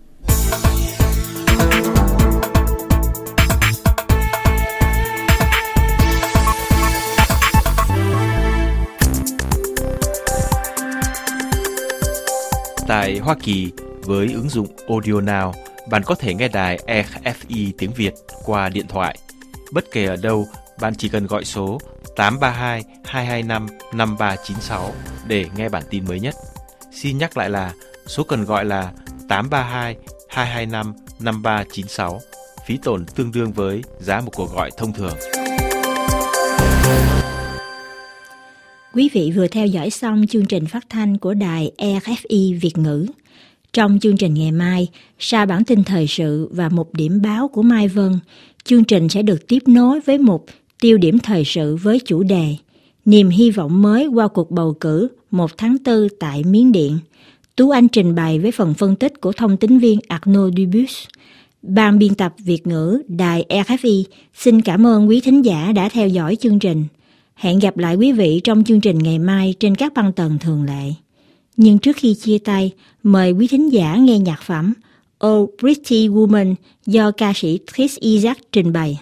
[SPEAKER 13] Tại Hoa Kỳ, với ứng dụng Audio Now, bạn có thể nghe đài RFI tiếng Việt qua điện thoại. Bất kể ở đâu, bạn chỉ cần gọi số 832 225 5396 để nghe bản tin mới nhất. Xin nhắc lại là số cần gọi là 832 225 5396, phí tổn tương đương với giá một cuộc gọi thông thường.
[SPEAKER 5] Quý vị vừa theo dõi xong chương trình phát thanh của đài RFI Việt ngữ. Trong chương trình ngày mai, sau bản tin thời sự và một điểm báo của Mai Vân, chương trình sẽ được tiếp nối với một tiêu điểm thời sự với chủ đề Niềm hy vọng mới qua cuộc bầu cử 1 tháng 4 tại Miến Điện. Tú Anh trình bày với phần phân tích của thông tín viên Arnaud Dubus. Ban biên tập Việt ngữ đài RFI xin cảm ơn quý thính giả đã theo dõi chương trình. Hẹn gặp lại quý vị trong chương trình ngày mai trên các băng tần thường lệ. Nhưng trước khi chia tay, mời quý thính giả nghe nhạc phẩm Oh Pretty Woman do ca sĩ Chris Isaak trình bày.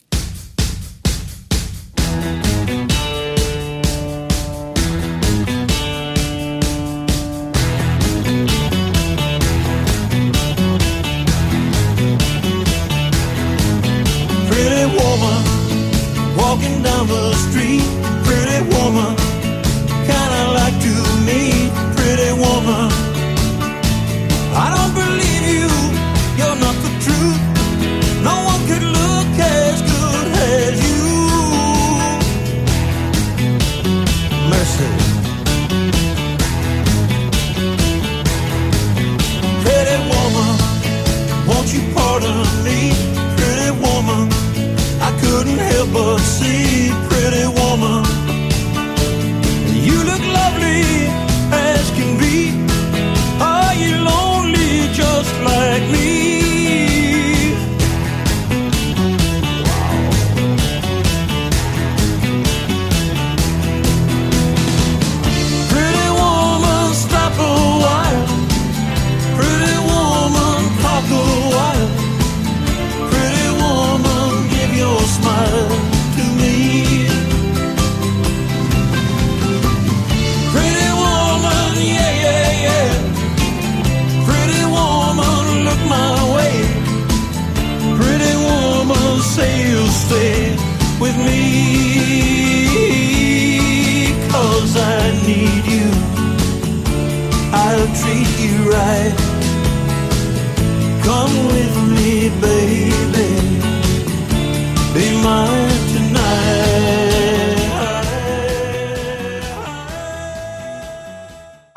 [SPEAKER 14] Pretty woman walking down the street, pretty woman kinda like to me, pretty woman. I don't believe you, you're not the truth. No one could look as good as you. Mercy. Pretty woman, won't you pardon me, pretty woman? I couldn't help but see, pretty woman. You look lovely as can be. Are you lonely just like me? Pretty woman, stop a while. Pretty woman, talk a while. Pretty woman, give your smile to me. right. Come with me, baby.